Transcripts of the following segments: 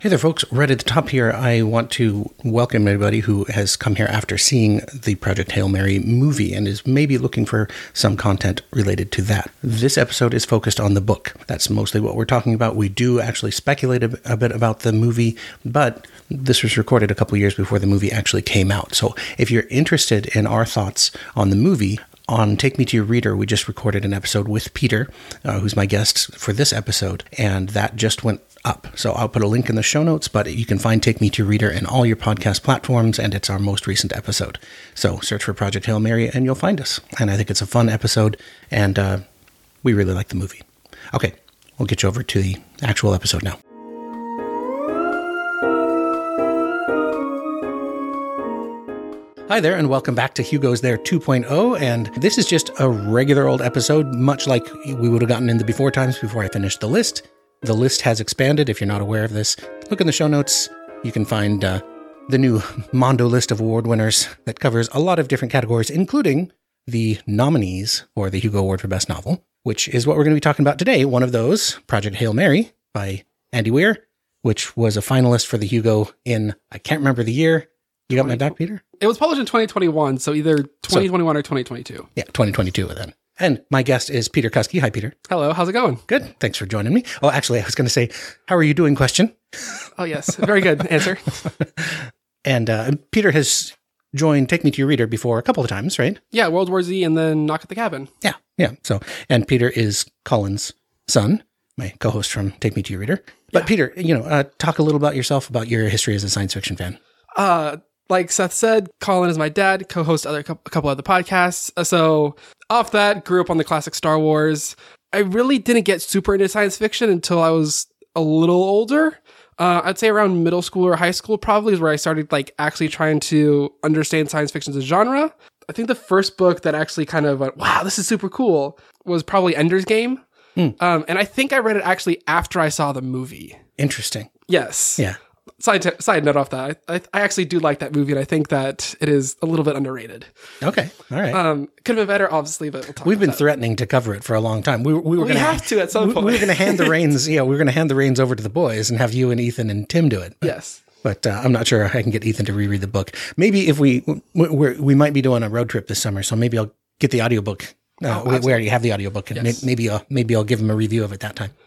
Hey there, folks. Right at the top here, I want to welcome everybody who has come here after seeing the Project Hail Mary movie and is maybe looking for some content related to that. This episode is focused on the book. That's mostly what we're talking about. We do actually speculate a bit about the movie, but this was recorded a couple years before the movie actually came out. So if you're interested in our thoughts on the movie, on Take Me to Your Reader, we just recorded an episode with Peter, who's my guest for this episode, and that just went up. So I'll put a link in the show notes, but you can find Take Me to Your Reader in all your podcast platforms, and it's our most recent episode. So search for Project Hail Mary and you'll find us. And I think it's a fun episode, and we really like the movie. Okay, we'll get you over to the actual episode now. Hi there, and welcome back to Hugo's There 2.0, and this is just a regular old episode, much like we would have gotten in the before times before I finished the list. The list has expanded. If you're not aware of this, look in the show notes. You can find the new Mondo list of award winners that covers a lot of different categories, including the nominees for the Hugo Award for Best Novel, which is what we're going to be talking about today. One of those, Project Hail Mary by Andy Weir, which was a finalist for the Hugo in, I can't remember the year. You got my back, Peter? It was published in 2021, so either 2021 or 2022. Yeah, 2022 then. And my guest is Peter Kuski. Hi, Peter. Hello, how's it going? Good. Thanks for joining me. Oh, actually, I was going to say, how are you doing question? Oh, yes. Very good answer. And Peter has joined Take Me to Your Reader before a couple of times, right? Yeah, World War Z and then Knock at the Cabin. Yeah. So, and Peter is Colin's son, my co-host from Take Me to Your Reader. But Peter, talk a little about yourself, about your history as a science fiction fan. Like Seth said, Colin is my dad, co-host a couple other podcasts. So off that, grew up on the classic Star Wars. I really didn't get super into science fiction until I was a little older. I'd say around middle school or high school probably is where I started actually trying to understand science fiction as a genre. I think the first book that actually kind of went, wow, this is super cool, was probably Ender's Game. And I think I read it actually after I saw the movie. Interesting. Yes. Yeah. Side note off that, I actually do like that movie, and I think that it is a little bit underrated. Okay, all right. Could have been better, obviously, but we'll talk We've been about threatening to cover it for a long time. We have to at some point. We were going to hand the reins. Yeah, we were going to hand the reins over to the boys and have you and Ethan and Tim do it. Yes, but I'm not sure I can get Ethan to reread the book. Maybe if we might be doing a road trip this summer, so maybe I'll get the audiobook. We already have the audiobook, and yes. maybe I'll give him a review of it that time.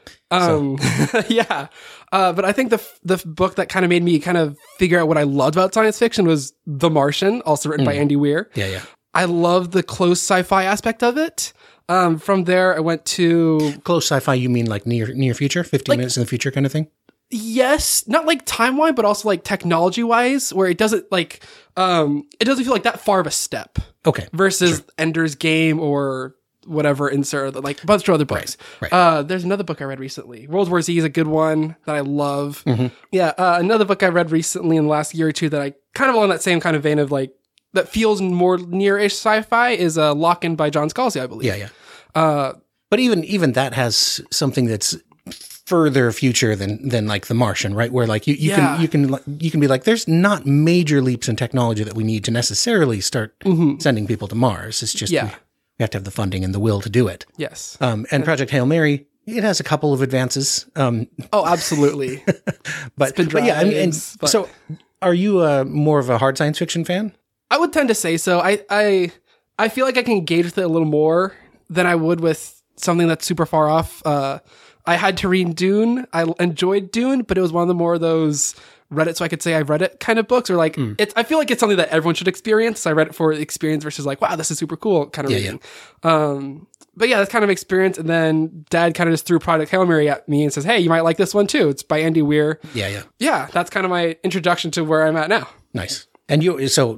Yeah. But I think the book that kind of made me kind of figure out what I loved about science fiction was The Martian, also written by Andy Weir. Yeah. I love the close sci-fi aspect of it. From there, I went to... Close sci-fi, you mean like near future? 15 minutes in the future kind of thing? Yes. Not time-wise, but also technology-wise, where it doesn't it doesn't feel like that far of a step. Okay. Versus sure. Ender's Game or... whatever, insert a bunch of other books. Right. There's another book I read recently. World War Z is a good one that I love. Mm-hmm. Yeah. Another book I read recently in the last year or two that I kind of on that same kind of vein of that feels more near-ish sci-fi is Lock-In by John Scalzi, I believe. Yeah. But even that has something that's further future than The Martian, right? Where you can be like, there's not major leaps in technology that we need to necessarily start sending people to Mars. It's just we have to have the funding and the will to do it. Yes. And Project Hail Mary, it has a couple of advances. Oh, absolutely. but yeah, so are you more of a hard science fiction fan? I would tend to say so. I feel like I can engage with it a little more than I would with something that's super far off. I had to read Dune. I enjoyed Dune, but it was one of the more of those read it so I could say I read it kind of books, or I feel like it's something that everyone should experience. So I read it for experience versus wow, this is super cool kind of reading. But yeah, that's kind of experience. And then Dad kind of just threw Project Hail Mary at me and says, hey, you might like this one too. It's by Andy Weir. Yeah, that's kind of my introduction to where I'm at now. Nice. And so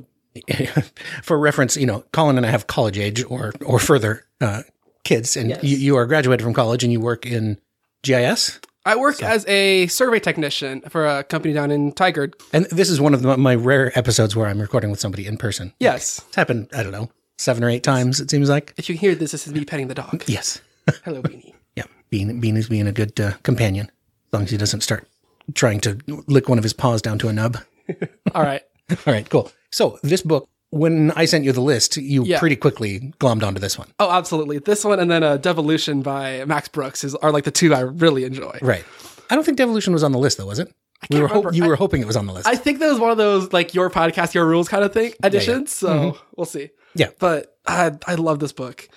for reference, Colin and I have college age or further kids, and yes. you are graduated from college and you work in GIS? I work as a survey technician for a company down in Tigard. And this is one of my rare episodes where I'm recording with somebody in person. Yes. It's happened, I don't know, 7 or 8 times, it seems like. If you hear this is me petting the dog. Yes. Hello, Beanie. Yeah, Bean is being a good companion, as long as he doesn't start trying to lick one of his paws down to a nub. All right. All right, cool. So this book, when I sent you the list, you pretty quickly glommed onto this one. Oh, absolutely. This one and then Devolution by Max Brooks are the two I really enjoy. Right. I don't think Devolution was on the list, though, was it? We were you were hoping it was on the list. I think that was one of those like your podcast, your rules kind of thing editions. So we'll see. Yeah. But I love this book.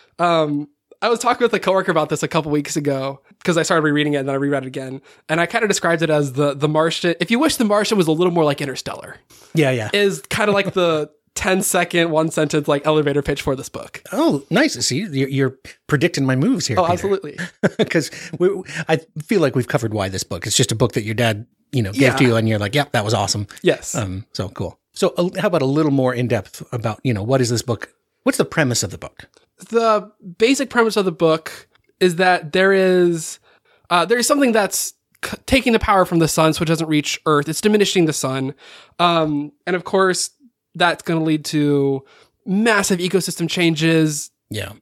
I was talking with a coworker about this a couple weeks ago because I started rereading it and then I reread it again. And I kind of described it as the Martian. If you wish the Martian was a little more like Interstellar. Yeah. Is kind of like the 10-second, one sentence like elevator pitch for this book. Oh, nice. See, you're predicting my moves here. Oh, Peter. Absolutely. Because I feel like we've covered why this book. It's just a book that your dad, gave to you and you're like, yep, that was awesome. Yes. So cool. So how about a little more in depth about, what is this book? What's the premise of the book? The basic premise of the book is that there is something that's taking the power from the sun so it doesn't reach Earth. It's diminishing the sun. And of course, that's going to lead to massive ecosystem changes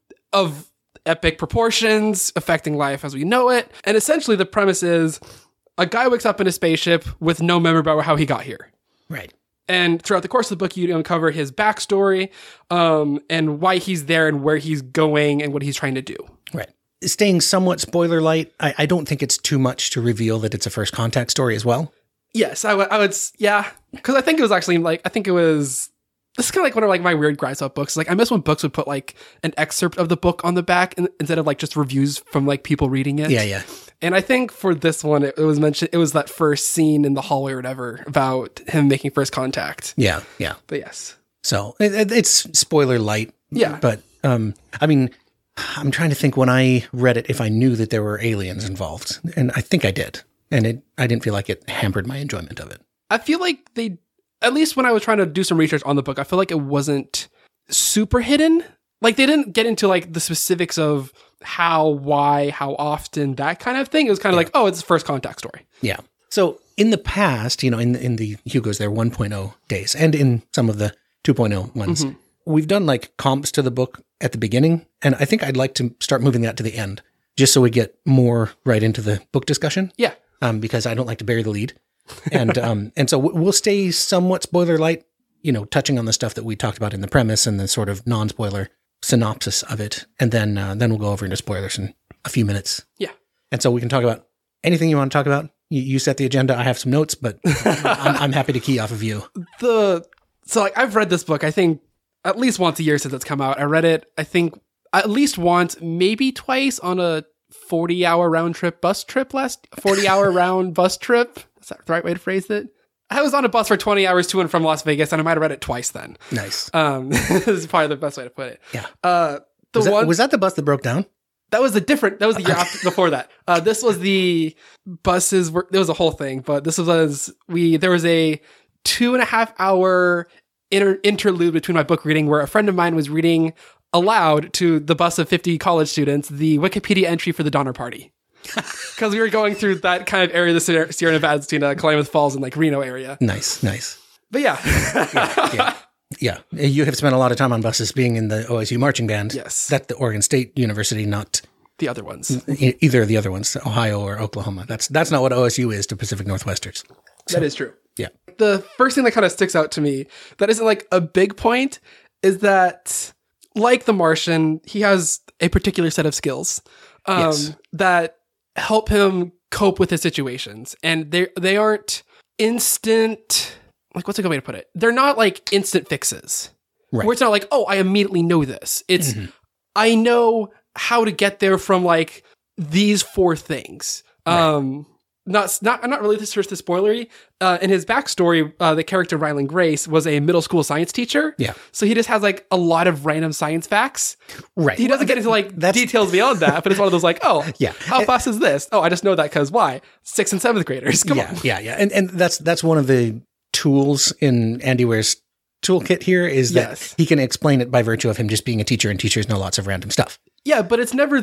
of epic proportions affecting life as we know it. And essentially the premise is a guy wakes up in a spaceship with no memory about how he got here. Right. And throughout the course of the book, you uncover his backstory and why he's there and where he's going and what he's trying to do. Right. Staying somewhat spoiler light, I don't think it's too much to reveal that it's a first contact story as well. Yes, I would, yeah. Because I think it was actually this is kind of like one of like my weird gripes about books. Like I miss when books would put like an excerpt of the book on the back instead of like just reviews from like people reading it. Yeah. And I think for this one, it was mentioned, it was that first scene in the hallway or whatever about him making first contact. Yeah. But yes. So it's spoiler light. Yeah. But I'm trying to think when I read it if I knew that there were aliens involved. And I think I did. And I didn't feel like it hampered my enjoyment of it. I feel like at least when I was trying to do some research on the book, I feel like it wasn't super hidden. Like they didn't get into like the specifics of how, why, how often, that kind of thing. It was kind of like, oh, it's a first contact story. Yeah. So in the past, in the Hugo's, their 1.0 days and in some of the 2.0 ones, we've done like comps to the book at the beginning. And I think I'd like to start moving that to the end just so we get more right into the book discussion. Yeah. Because I don't like to bury the lead. And so we'll stay somewhat spoiler light, touching on the stuff that we talked about in the premise and the sort of non-spoiler synopsis of it. And then we'll go over into spoilers in a few minutes. Yeah. And so we can talk about anything you want to talk about. You set the agenda. I have some notes, but I'm happy to key off of you. I've read this book, I think at least once a year since it's come out. I read it, I think at least once, maybe twice on a 40-hour round bus trip. Is that the right way to phrase it? I was on a bus for 20 hours to and from Las Vegas, and I might have read it twice then. Nice. This is probably the best way to put it. Yeah. Was that the bus that broke down? That was the year after, before that. This was the buses there was a whole thing, but there was a 2.5 hour interlude between my book reading where a friend of mine was reading aloud to the bus of 50 college students the Wikipedia entry for the Donner Party. Because we were going through that kind of area, the Sierra Nevadas, Klamath Falls and like Reno area. Nice. But yeah. Yeah. You have spent a lot of time on buses being in the OSU marching band. Yes. That's the Oregon State University, not the other ones. Either of the other ones, Ohio or Oklahoma. That's not what OSU is to Pacific Northwesters. So, that is true. Yeah. The first thing that kind of sticks out to me that isn't like a big point is that, like the Martian, he has a particular set of skills that help him cope with his situations. And they aren't instant, like, what's a good way to put it? They're not like instant fixes. Right. Where it's not like, oh, I immediately know this. It's, I know how to get there from like these 4 things. Right. I'm not really this spoilery. In his backstory, the character Ryland Grace was a middle school science teacher. Yeah. So he just has like a lot of random science facts. Right. He doesn't get into like details beyond that, but it's one of those like, oh, yeah. How fast is this? Oh, I just know that because why? 6th and 7th graders. Come on. Yeah. And that's one of the tools in Andy Ware's toolkit here is that he can explain it by virtue of him just being a teacher, and teachers know lots of random stuff. Yeah, but it's never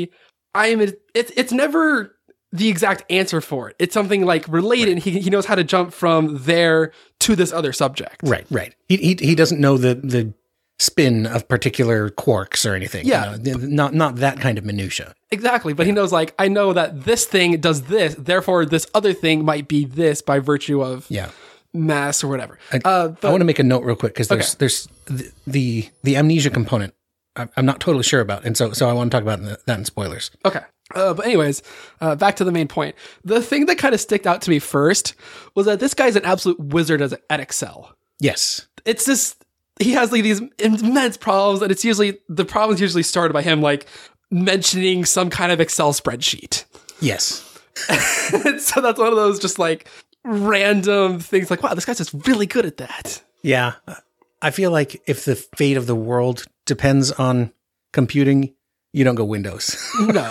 it's never the exact answer for it. It's something like related. Right. And he knows how to jump from there to this other subject. Right. He doesn't know the spin of particular quarks or anything. Yeah. Not that kind of minutia. Exactly. But he knows like, I know that this thing does this, therefore this other thing might be this by virtue of mass or whatever. I want to make a note real quick because there's the amnesia component I'm not totally sure about. And so I want to talk about that in spoilers. Okay. But anyways, back to the main point. The thing that kind of sticked out to me first was that this guy's an absolute wizard at Excel. Yes. It's just, he has like these immense problems, and the problems usually started by him like mentioning some kind of Excel spreadsheet. Yes. So that's one of those just like random things like, wow, this guy's just really good at that. Yeah. I feel like if the fate of the world depends on computing, you don't go Windows. No.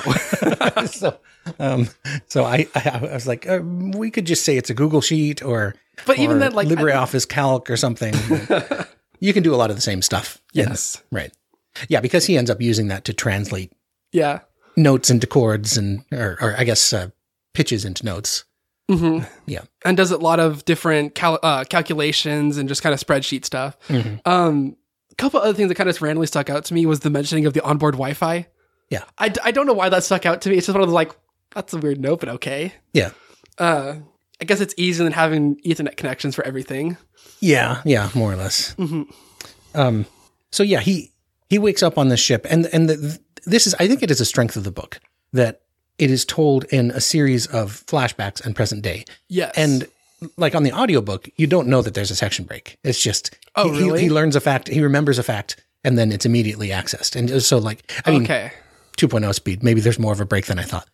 So I was like, we could just say it's a Google Sheet or even then, like LibreOffice Calc or something. You can do a lot of the same stuff. Yes. Right. Yeah, because he ends up using that to translate yeah notes into chords or I guess pitches into notes. Mm-hmm. Yeah. And does a lot of different calculations and just kind of spreadsheet stuff. Mm-hmm. A couple other things that kind of randomly stuck out to me was the mentioning of the onboard Wi-Fi. Yeah. I don't know why that stuck out to me. It's just one of those like, that's a weird note, but okay. Yeah. I guess it's easier than having Ethernet connections for everything. Yeah. Yeah. More or less. Mm-hmm. So yeah, he wakes up on this ship and this is, I think it is a strength of the book that it is told in a series of flashbacks and present day. Yes. And like on the audiobook, you don't know that there's a section break. It's just, really? He learns a fact, he remembers a fact, and then it's immediately accessed. And so like, I mean, okay. 2.0 speed, maybe there's more of a break than I thought.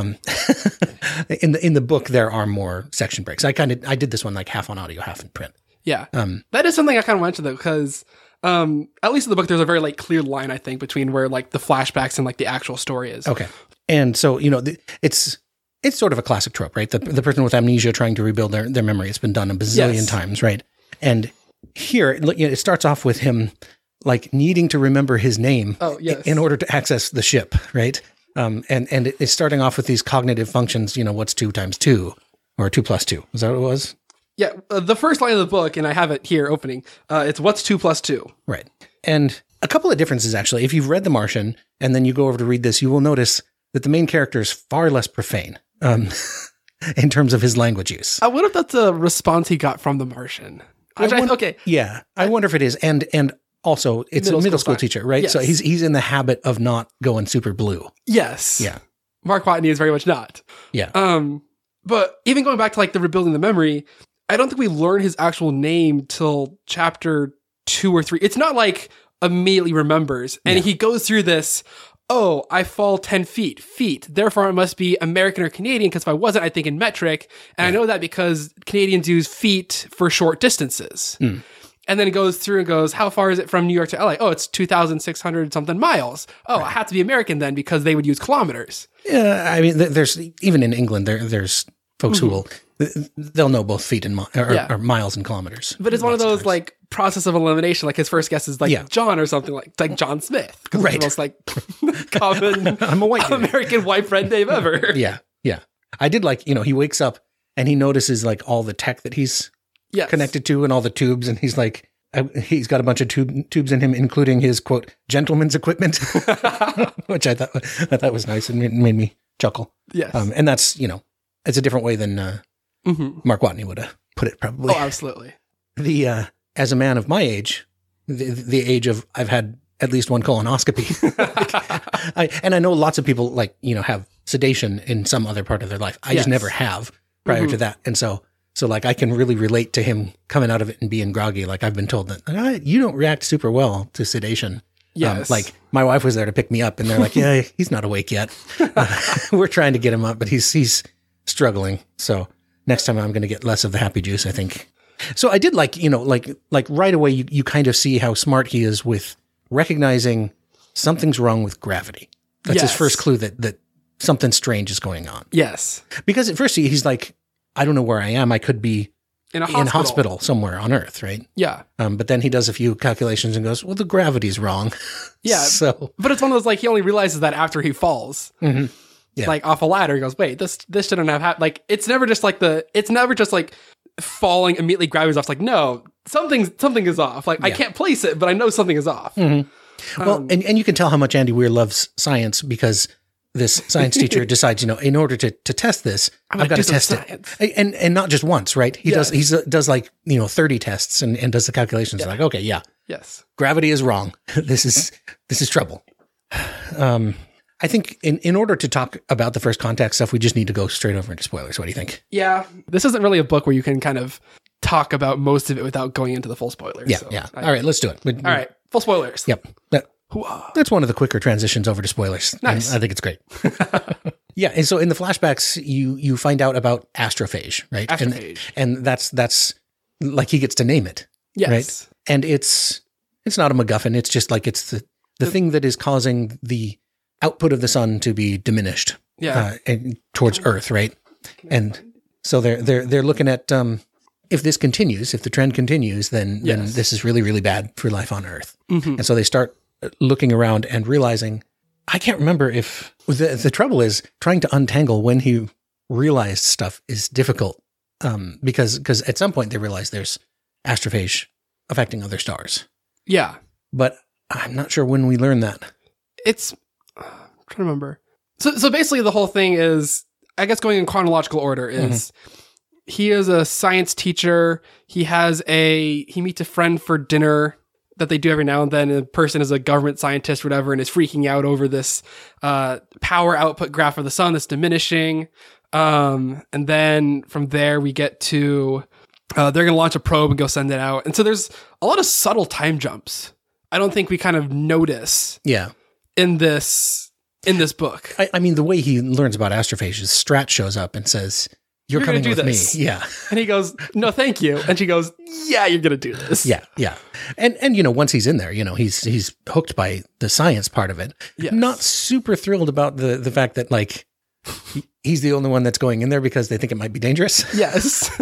In the book, there are more section breaks. I did this one like half on audio, half in print. Yeah. That is something I kind of went to though, because at least in the book, there's a very like clear line, I think, between where like the flashbacks and like the actual story is. Okay. And so, it's sort of a classic trope, right? The person with amnesia trying to rebuild their memory. It's been done a bazillion times, right? And here, it starts off with him like needing to remember his name in order to access the ship, right? And it's starting off with these cognitive functions, what's 2 times 2 or 2 plus 2? Is that what it was? Yeah. The first line of the book, and I have it here opening, it's what's 2 plus 2? Right. And a couple of differences, actually. If you've read The Martian and then you go over to read this, you will notice that the main character is far less profane in terms of his language use. I wonder if that's a response he got from The Martian. Okay. Yeah. I wonder if it is. And also, it's a middle school teacher, right? Yes. So he's in the habit of not going super blue. Yes. Yeah. Mark Watney is very much not. Yeah. But even going back to like the rebuilding the memory, I don't think we learn his actual name till chapter 2 or 3. It's not like immediately remembers. And he goes through this, oh, I fall 10 feet. Therefore, I must be American or Canadian, because if I wasn't, I'd think in metric. And I know that because Canadians use feet for short distances. Mm. And then it goes through and goes, how far is it from New York to LA? Oh, it's 2,600 something miles. Oh, I have to be American then, because they would use kilometers. Yeah, I mean, there's, even in England, there's folks who will, they'll know both feet and or miles and kilometers. But it's one of those like process of elimination. Like his first guess is like John or something like John Smith. Right. It's the most like common I'm a white American white friend name ever. Yeah. Yeah. I did like, he wakes up and he notices like all the tech that he's connected to and all the tubes. And he's like, he's got a bunch of tubes in him, including his quote, gentleman's equipment, which I thought was nice and made me chuckle. Yes. And that's, it's a different way than Mark Watney would have put it, probably. Oh, absolutely. As a man of my age, the age of I've had at least one colonoscopy, and I know lots of people have sedation in some other part of their life. I just never have prior to that, and so like I can really relate to him coming out of it and being groggy. Like I've been told that you don't react super well to sedation. Yes. Like my wife was there to pick me up, and they're like, "Yeah, he's not awake yet. We're trying to get him up, but he's struggling." So next time I'm going to get less of the happy juice, I think. So I did like right away, you kind of see how smart he is with recognizing something's wrong with gravity. That's his first clue that something strange is going on. Yes. Because at first he's like, I don't know where I am. I could be in a hospital somewhere on Earth, right? Yeah. But then he does a few calculations and goes, well, the gravity's wrong. Yeah. But it's one of those, like, he only realizes that after he falls. Mm-hmm. Yeah. Like off a ladder, he goes, wait, this shouldn't have happened. Like, it's never just like falling immediately gravity's off. It's like, no, something is off. Like I can't place it, but I know something is off. Mm-hmm. Well, and you can tell how much Andy Weir loves science because this science teacher decides, in order to test this, I've got to test it. And not just once, right? He does like, 30 tests and does the calculations. Like, okay, yes, gravity is wrong. This is trouble. I think in order to talk about the first contact stuff, we just need to go straight over into spoilers. What do you think? Yeah. This isn't really a book where you can kind of talk about most of it without going into the full spoilers. Yeah, yeah. All right, let's do it. All right, full spoilers. Yep. That's one of the quicker transitions over to spoilers. Nice. I think it's great. Yeah, and so in the flashbacks, you find out about astrophage, right? Astrophage. And that's like he gets to name it. Yes. Right? And it's not a MacGuffin. It's just like it's the thing that is causing the output of the sun to be diminished. Yeah. And towards Earth, right? And so they're looking at if this continues, if the trend continues, then this is really, really bad for life on Earth. Mm-hmm. And so they start looking around and realizing, I can't remember if the trouble is trying to untangle when he realized stuff is difficult. Because at some point they realize there's astrophage affecting other stars. Yeah. But I'm not sure when we learn that. It's, I'm trying to remember. So basically the whole thing is, I guess going in chronological order is, he is a science teacher. He meets a friend for dinner that they do every now and then. And the person is a government scientist or whatever, and is freaking out over this power output graph of the sun that's diminishing. And then from there we get to, they're going to launch a probe and go send it out. And so there's a lot of subtle time jumps. I don't think we kind of notice in this book. I mean, the way he learns about astrophage is Strat shows up and says, you're coming with this. me. Yeah. And he goes, no, thank you. And she goes, yeah, you're going to do this. Yeah. Yeah. And, once he's in there, he's hooked by the science part of it. Yes. Not super thrilled about the fact that like, he's the only one that's going in there because they think it might be dangerous. Yes.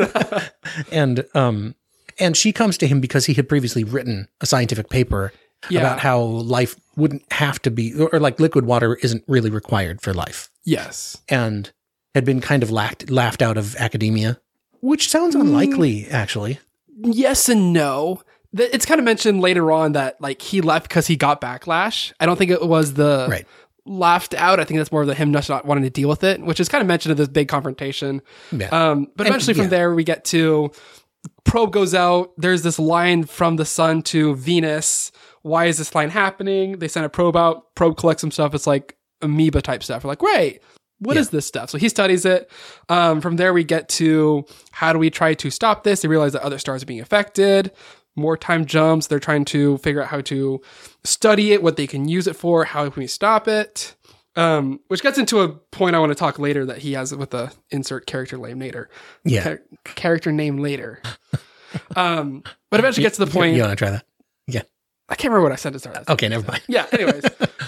And she comes to him because he had previously written a scientific paper about how life wouldn't have to be, or like liquid water isn't really required for life. Yes. And had been kind of laughed out of academia, which sounds unlikely, actually. Yes and no. It's kind of mentioned later on that like he left because he got backlash. I don't think it was the laughed out. I think that's more of the him just not wanting to deal with it, which is kind of mentioned in this big confrontation. Yeah. But eventually from there we get to probe goes out. There's this line from the sun to Venus. Why is this line happening? They send a probe out. Probe collects some stuff. It's like amoeba type stuff. We're like, great. What is this stuff? So he studies it. From there, we get to how do we try to stop this? They realize that other stars are being affected. More time jumps. They're trying to figure out how to study it, what they can use it for, how can we stop it? Which gets into a point I want to talk later that he has with the insert character name later. Yeah. Character name later. But eventually gets to the point. You want to try that? Yeah. I can't remember what I said to start that. Okay, never mind. Yeah, anyways.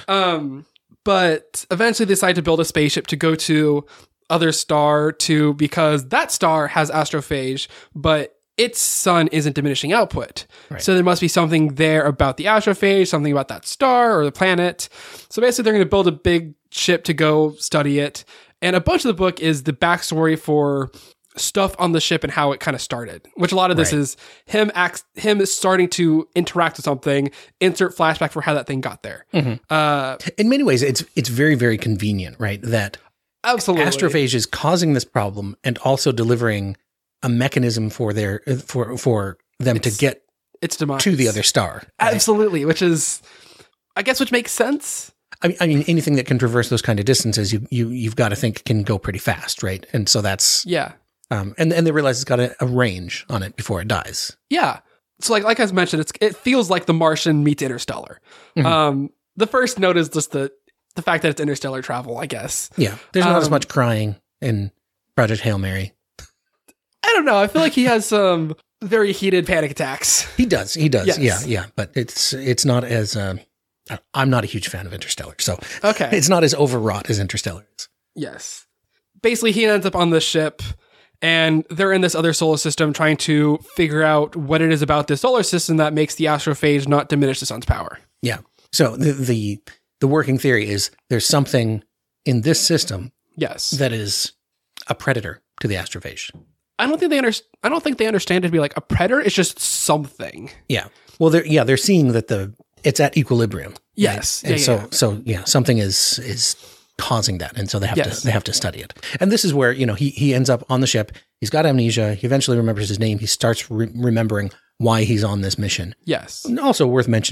But eventually they decide to build a spaceship to go to other star because that star has astrophage, but its sun isn't diminishing output. Right. So there must be something there about the astrophage, something about that star or the planet. So basically they're going to build a big ship to go study it. And a bunch of the book is the backstory for stuff on the ship and how it kind of started, which a lot of this is him starting to interact with something, insert flashback for how that thing got there. Mm-hmm. In many ways, it's very, very convenient, right? That absolutely astrophage is causing this problem and also delivering a mechanism for them to get its demise to the other star. Right? Absolutely, which makes sense. I mean, anything that can traverse those kind of distances, you've got to think can go pretty fast, right? And so that's and they realize it's got a range on it before it dies. Yeah. So like I mentioned, it feels like The Martian meets Interstellar. Mm-hmm. The first note is just the fact that it's interstellar travel, I guess. Yeah. There's not as much crying in Project Hail Mary. I don't know. I feel like he has some very heated panic attacks. He does. Yes. Yeah. But it's not as I'm not a huge fan of Interstellar, so okay. It's not as overwrought as Interstellar is. Yes. Basically, he ends up on the ship, and they're in this other solar system trying to figure out what it is about this solar system that makes the astrophage not diminish the sun's power. Yeah. So the working theory is there's something in this system that is a predator to the astrophage. I don't think they understand it to be like a predator. It's just something. Yeah. Well, they're seeing that it's at equilibrium. Yes. Right? And so something is causing that. And so they have to study it. And this is where, he ends up on the ship. He's got amnesia. He eventually remembers his name. He starts remembering why he's on this mission. Yes. And also worth mentioning,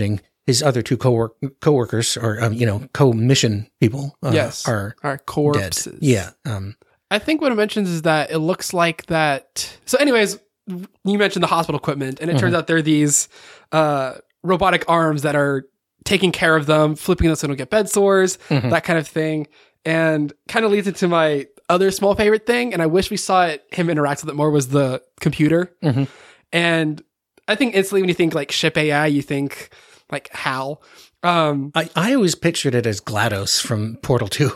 his other two co-workers or co-mission people are corpses. dead. Yeah. I think what it mentions is that it looks like that. So, anyways, you mentioned the hospital equipment, and it turns out there are these robotic arms that are taking care of them, flipping them so they don't get bed sores, that kind of thing, and kind of leads into my other small favorite thing. And I wish we saw him interact with it more. Was the computer, and I think instantly when you think like ship AI, you think like HAL. I always pictured it as GLaDOS from Portal 2.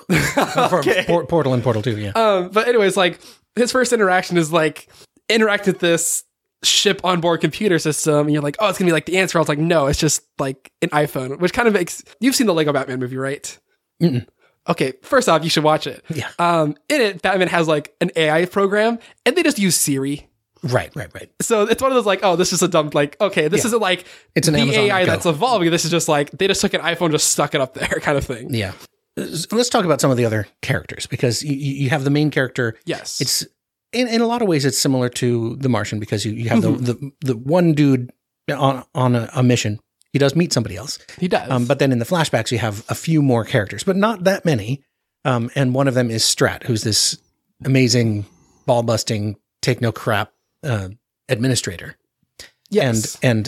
Portal and Portal 2, yeah. But anyways, like his first interaction is like interact with this ship onboard computer system, and you're like, oh, it's gonna be like the answer. I was like, no, it's just like an iPhone, which kind of makes, you've seen the Lego Batman movie, right? Mm-mm. Okay, first off, you should watch it. Yeah. In it, Batman has like an AI program, and they just use Siri. Right. So it's one of those like, oh, this is a dumb, like, okay, this isn't like it's an the Amazon AI Go. that's evolving. This is just like, they just took an iPhone, just stuck it up there kind of thing. Yeah. Let's talk about some of the other characters, because you have the main character. Yes. It's in a lot of ways, it's similar to The Martian, because you have the one dude on a mission. He does meet somebody else. He does. But then in the flashbacks, you have a few more characters, but not that many. And one of them is Strat, who's this amazing ball busting, take no crap administrator. Yes. And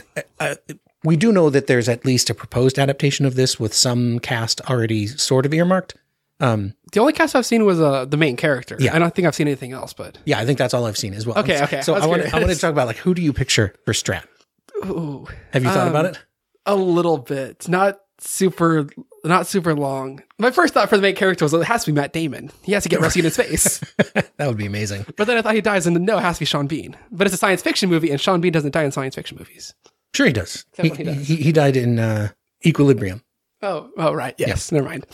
we do know that there's at least a proposed adaptation of this with some cast already sort of earmarked. The only cast I've seen was the main character. Yeah. I don't think I've seen anything else, but Yeah, I think that's all I've seen as well. Okay. So I want to talk about, like, who do you picture for Strat? ooh, Have you thought about it? a little bit, not super long. My first thought for the main character was it has to be Matt Damon. He has to get rescued in space. That would be amazing. But then I thought he dies, and no, it has to be Sean Bean. But it's a science fiction movie, and Sean Bean doesn't die in science fiction movies. Sure, he does. Except when he does. He died in Equilibrium. Oh, right. Yes. Never mind.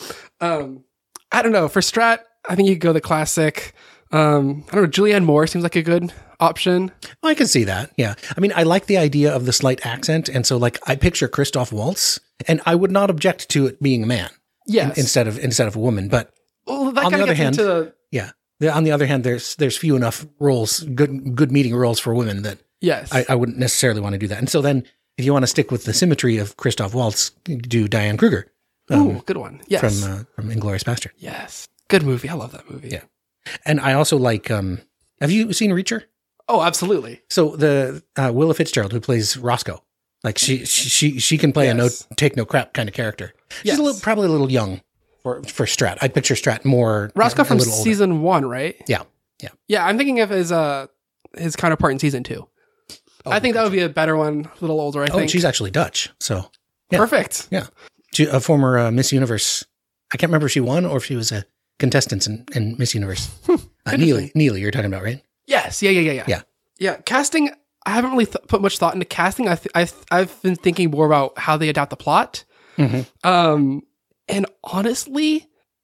I don't know. For Strat, I think you could go the classic. I don't know. Julianne Moore seems like a good option. I can see that. Yeah. I mean, I like the idea of the slight accent. And so, like, I picture Christoph Waltz, and I would not object to it being a man. Yes. Instead of a woman. But Well, that on kind the of other gets hand, into yeah. On the other hand, there's few enough roles, good meeting roles for women that yes. I wouldn't necessarily want to do that. And so then, if you want to stick with the symmetry of Christoph Waltz, do Diane Kruger. Ooh, good one. Yes. From Inglourious Bastard. Yes. Good movie. I love that movie. Yeah. And I also like, have you seen Reacher? Oh, absolutely. So the Willa Fitzgerald, who plays Roscoe, like she can play a take no crap kind of character. She's probably a little young for Strat. I picture Strat more Roscoe from a little older. season 1, right? Yeah. Yeah, I'm thinking of his counterpart in season 2. I think that would be a better one, a little older, I think. Oh, she's actually Dutch. So yeah. Perfect. Yeah. She, a former Miss Universe. I can't remember if she won or if she was a contestant in Miss Universe. Neely, you're talking about, right? Yes. Yeah. Casting, I haven't really put much thought into casting. I've been thinking more about how they adapt the plot. Mm-hmm. And honestly,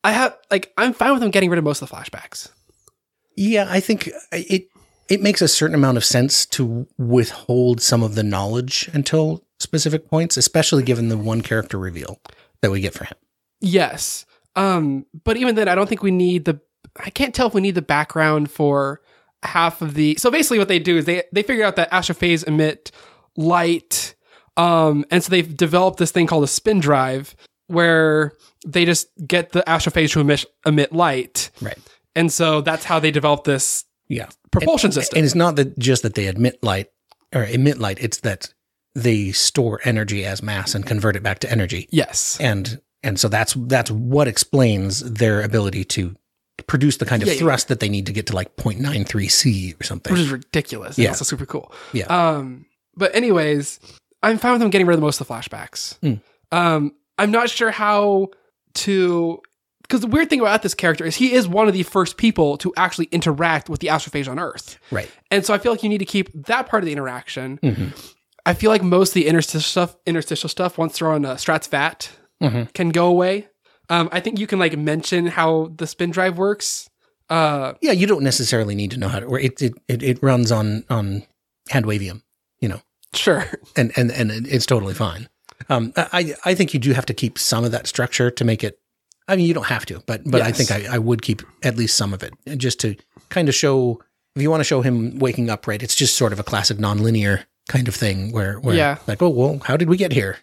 I'm fine with them getting rid of most of the flashbacks. Yeah, I think it makes a certain amount of sense to withhold some of the knowledge until specific points, especially given the one character reveal that we get for him. Yes. But even then, I don't think we need I can't tell if we need the background for half of so basically what they do is they figure out that astrophanes emit light. And so they've developed this thing called a spin drive where they just get the astrophase to emit light. Right. And so that's how they develop this propulsion system. And it's not just that they emit light, it's that they store energy as mass and convert it back to energy. Yes. And so that's what explains their ability to produce the kind of thrust that they need to get to like 0.93 C or something. Which is ridiculous. Yeah. It's also super cool. Yeah. But anyways, I'm fine with them getting rid of most of the flashbacks. I'm not sure how to... Because the weird thing about this character is he is one of the first people to actually interact with the astrophage on Earth. Right. And so I feel like you need to keep that part of the interaction. Mm-hmm. I feel like most of the interstitial stuff, once they're on Strat's vat, can go away. I think you can like mention how the spin drive works. You don't necessarily need to know how to work. It runs on handwavium, Sure. And it's totally fine. I think you do have to keep some of that structure to make it. I mean, you don't have to, but yes. I think I would keep at least some of it, just to kind of show, if you want to show him waking up, right, it's just sort of a classic nonlinear kind of thing where Yeah. like, oh, well, how did we get here?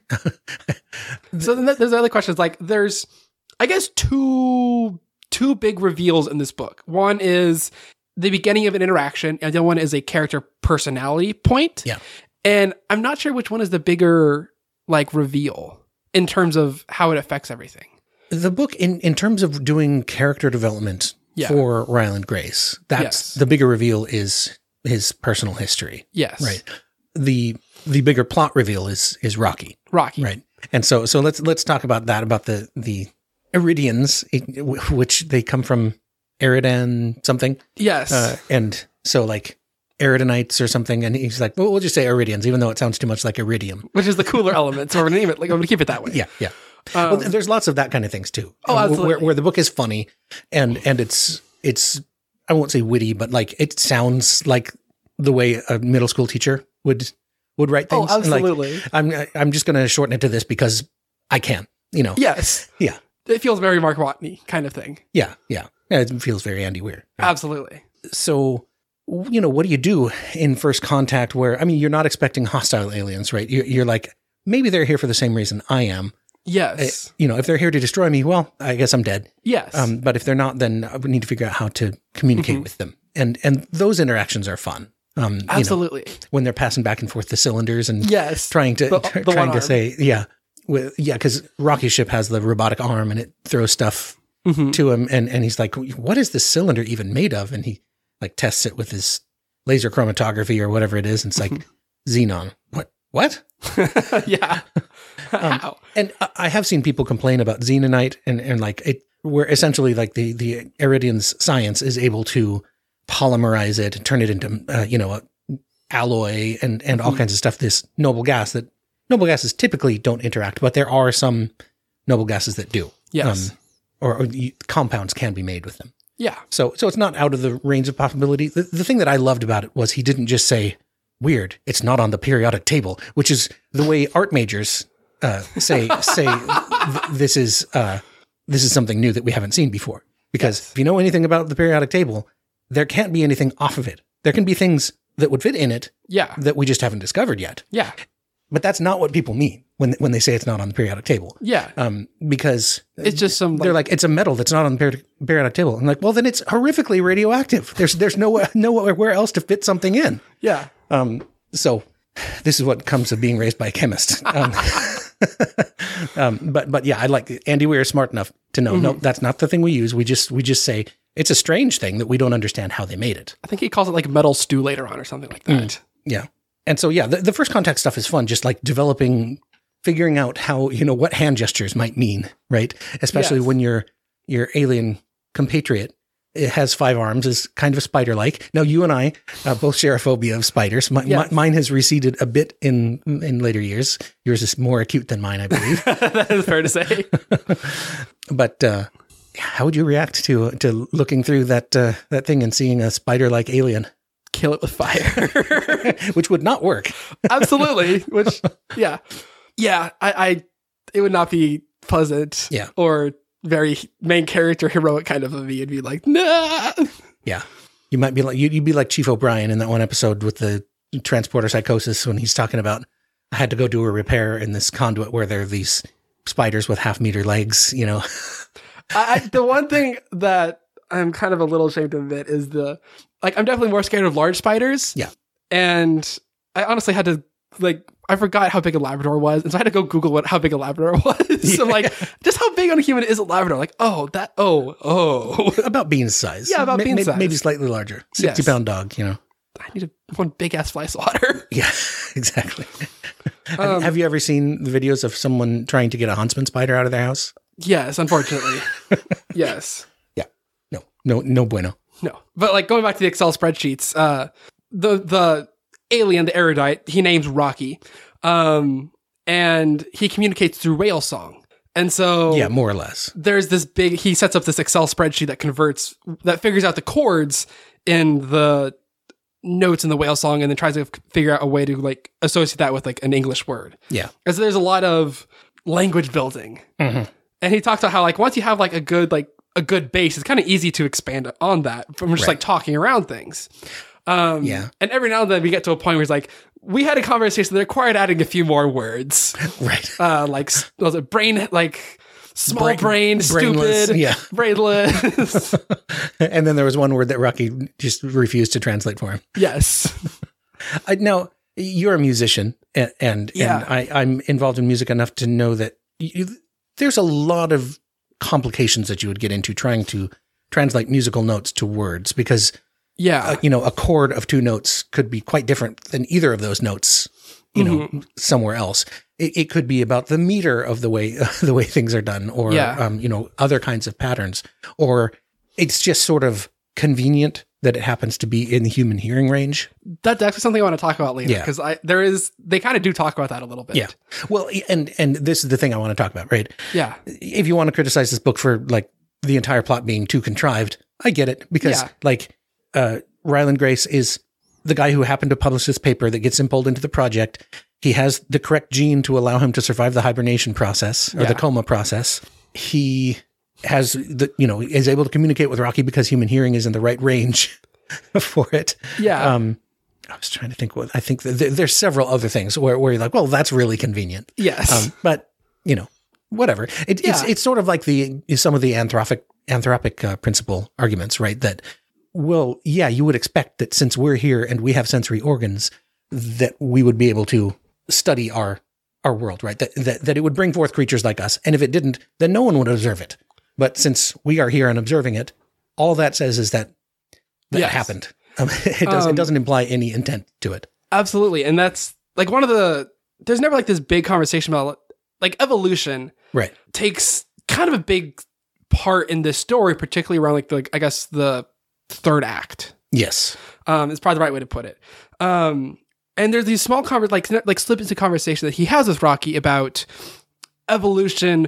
So then there's other questions. Like there's, I guess, two big reveals in this book. One is the beginning of an interaction, and the other one is a character personality point. Yeah. And I'm not sure which one is the bigger like reveal in terms of how it affects everything. The book, in terms of doing character development for Ryland Grace, that's the bigger reveal is his personal history. Yes. Right. The bigger plot reveal is Rocky. Rocky. Right. And so let's talk about that, about the Eridians, which they come from Eridan something. Yes. And so like Eridanites or something. And he's like, well, we'll just say Eridians, even though it sounds too much like Iridium. Which is the cooler element. So we're going to name it, like, I'm going to keep it that way. Yeah. Yeah. Well, there's lots of that kind of things too. Oh, absolutely. Where the book is funny and it's, I won't say witty, but like it sounds like the way a middle school teacher would write things. Oh, absolutely. Like, I'm just going to shorten it to this because I can, Yes. Yeah. It feels very Mark Watney kind of thing. Yeah. Yeah. It feels very Andy Weir. Right? Absolutely. So, what do you do in First Contact where, I mean, you're not expecting hostile aliens, right? You're like, maybe they're here for the same reason I am. Yes. If they're here to destroy me, well, I guess I'm dead. Yes. But if they're not, then we need to figure out how to communicate with them. And those interactions are fun. Absolutely. When they're passing back and forth the cylinders and yes. trying to trying to say, because Rocky's ship has the robotic arm and it throws stuff to him. And he's like, what is this cylinder even made of? And he like tests it with his laser chromatography or whatever it is. And it's like Xenon. What? Yeah. How? And I have seen people complain about Xenonite and like it, where essentially like the Eridian's science is able to polymerize it and turn it into, a alloy and all kinds of stuff. This noble gases typically don't interact, but there are some noble gases that do. Yes. Or compounds can be made with them. Yeah. So it's not out of the range of possibility. The thing that I loved about it was he didn't just say, weird, it's not on the periodic table, which is the way art majors say this is something new that we haven't seen before. Because if you know anything about the periodic table, there can't be anything off of it. There can be things that would fit in it that we just haven't discovered yet. Yeah. But that's not what people mean when they say it's not on the periodic table. Yeah. Because it's just they're like, it's a metal that's not on the periodic table. I'm like, well, then it's horrifically radioactive. There's nowhere else to fit something in. Yeah. So this is what comes of being raised by a chemist. But yeah, I like Andy Weir is smart enough to know, no, that's not the thing we use. We just say it's a strange thing that we don't understand how they made it. I think he calls it like metal stew later on or something like that. Yeah. And so, yeah, the First Contact stuff is fun. Just like figuring out how, what hand gestures might mean, right? Especially when your alien compatriot, it has 5 arms, is kind of spider-like. Now, you and I both share a phobia of spiders. Mine has receded a bit in later years. Yours is more acute than mine, I believe. That is fair to say. But how would you react to looking through that thing and seeing a spider-like alien? Kill it with fire. Which would not work. Absolutely. Which, yeah. Yeah, I it would not be pleasant. Yeah. Or very main character heroic kind of me. It'd be like, nah. Yeah. You might be like, you'd be like Chief O'Brien in that one episode with the transporter psychosis when he's talking about, I had to go do a repair in this conduit where there are these spiders with half-meter legs, The one thing that I'm kind of a little ashamed of it is I'm definitely more scared of large spiders. Yeah. And I honestly had to, I forgot how big a Labrador was. And so I had to go Google how big a Labrador was. Yeah. So just how big on a human is a Labrador? About Bean's size. Yeah, about Bean's size. Maybe slightly larger. 60-pound dog, I need one big-ass fly swatter. Yeah, exactly. Have you ever seen the videos of someone trying to get a huntsman spider out of their house? Yes, unfortunately. Yes. Yeah. No bueno. No. But going back to the Excel spreadsheets, the alien, the erudite, he names Rocky. And he communicates through whale song. And so yeah, more or less. There's this he sets up this Excel spreadsheet that figures out the chords in the notes in the whale song and then tries to figure out a way to associate that with an English word. Yeah. And so there's a lot of language building. Mm-hmm. And he talks about how once you have a good base, it's kind of easy to expand on that from just talking around things. And every now and then we get to a point where he's like, we had a conversation that required adding a few more words. Right. Like, was it brain, like small brain, brainless, stupid, yeah. brainless. And then there was one word that Rocky just refused to translate for him. Yes. Now, you're a musician, and I'm involved in music enough to know that there's a lot of complications that you would get into trying to translate musical notes to words, because a chord of two notes could be quite different than either of those notes, somewhere else. It could be about the meter of the way things are done, or other kinds of patterns, or it's just sort of convenient that it happens to be in the human hearing range. That's actually something I want to talk about later, because they kind of do talk about that a little bit. Yeah. Well, and this is the thing I want to talk about, right? Yeah. If you want to criticize this book for like the entire plot being too contrived, I get it, because Ryland Grace is the guy who happened to publish this paper that gets him pulled into the project. He has the correct gene to allow him to survive the hibernation process or the coma process. He has is able to communicate with Rocky because human hearing is in the right range for it. Yeah. I was trying to think I think there's several other things where you're like, well, that's really convenient. Yes. But whatever. It's sort of like some of the anthropic principle arguments, right? That, well, yeah, you would expect that since we're here and we have sensory organs, that we would be able to study our world, right? That it would bring forth creatures like us. And if it didn't, then no one would observe it. But since we are here and observing it, all that says is that happened. It doesn't imply any intent to it. Absolutely. And that's like there's never like this big conversation about like evolution. Right. Takes kind of a big part in this story, particularly around I guess the third act. Yes. Is probably the right way to put it. And there's these small like snippets of conversation that he has with Rocky about evolution,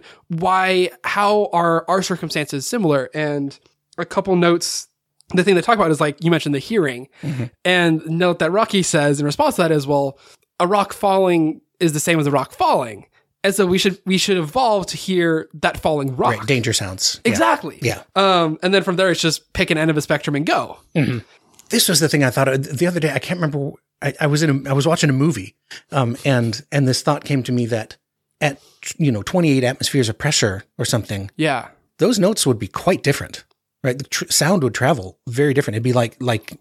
how are our circumstances similar, and a couple notes. The thing they talk about is, like you mentioned, the hearing, and note that Rocky says in response to that is, well, a rock falling is the same as a rock falling, and so we should evolve to hear that falling rock. Right, danger sounds. Exactly. Yeah. And then from there, it's just pick an end of a spectrum and go. Mm-hmm. This was the thing I thought the other day. I can't remember. I was watching a movie, and this thought came to me that at 28 atmospheres of pressure or something, those notes would be quite different. Right, the sound would travel very different. It'd be like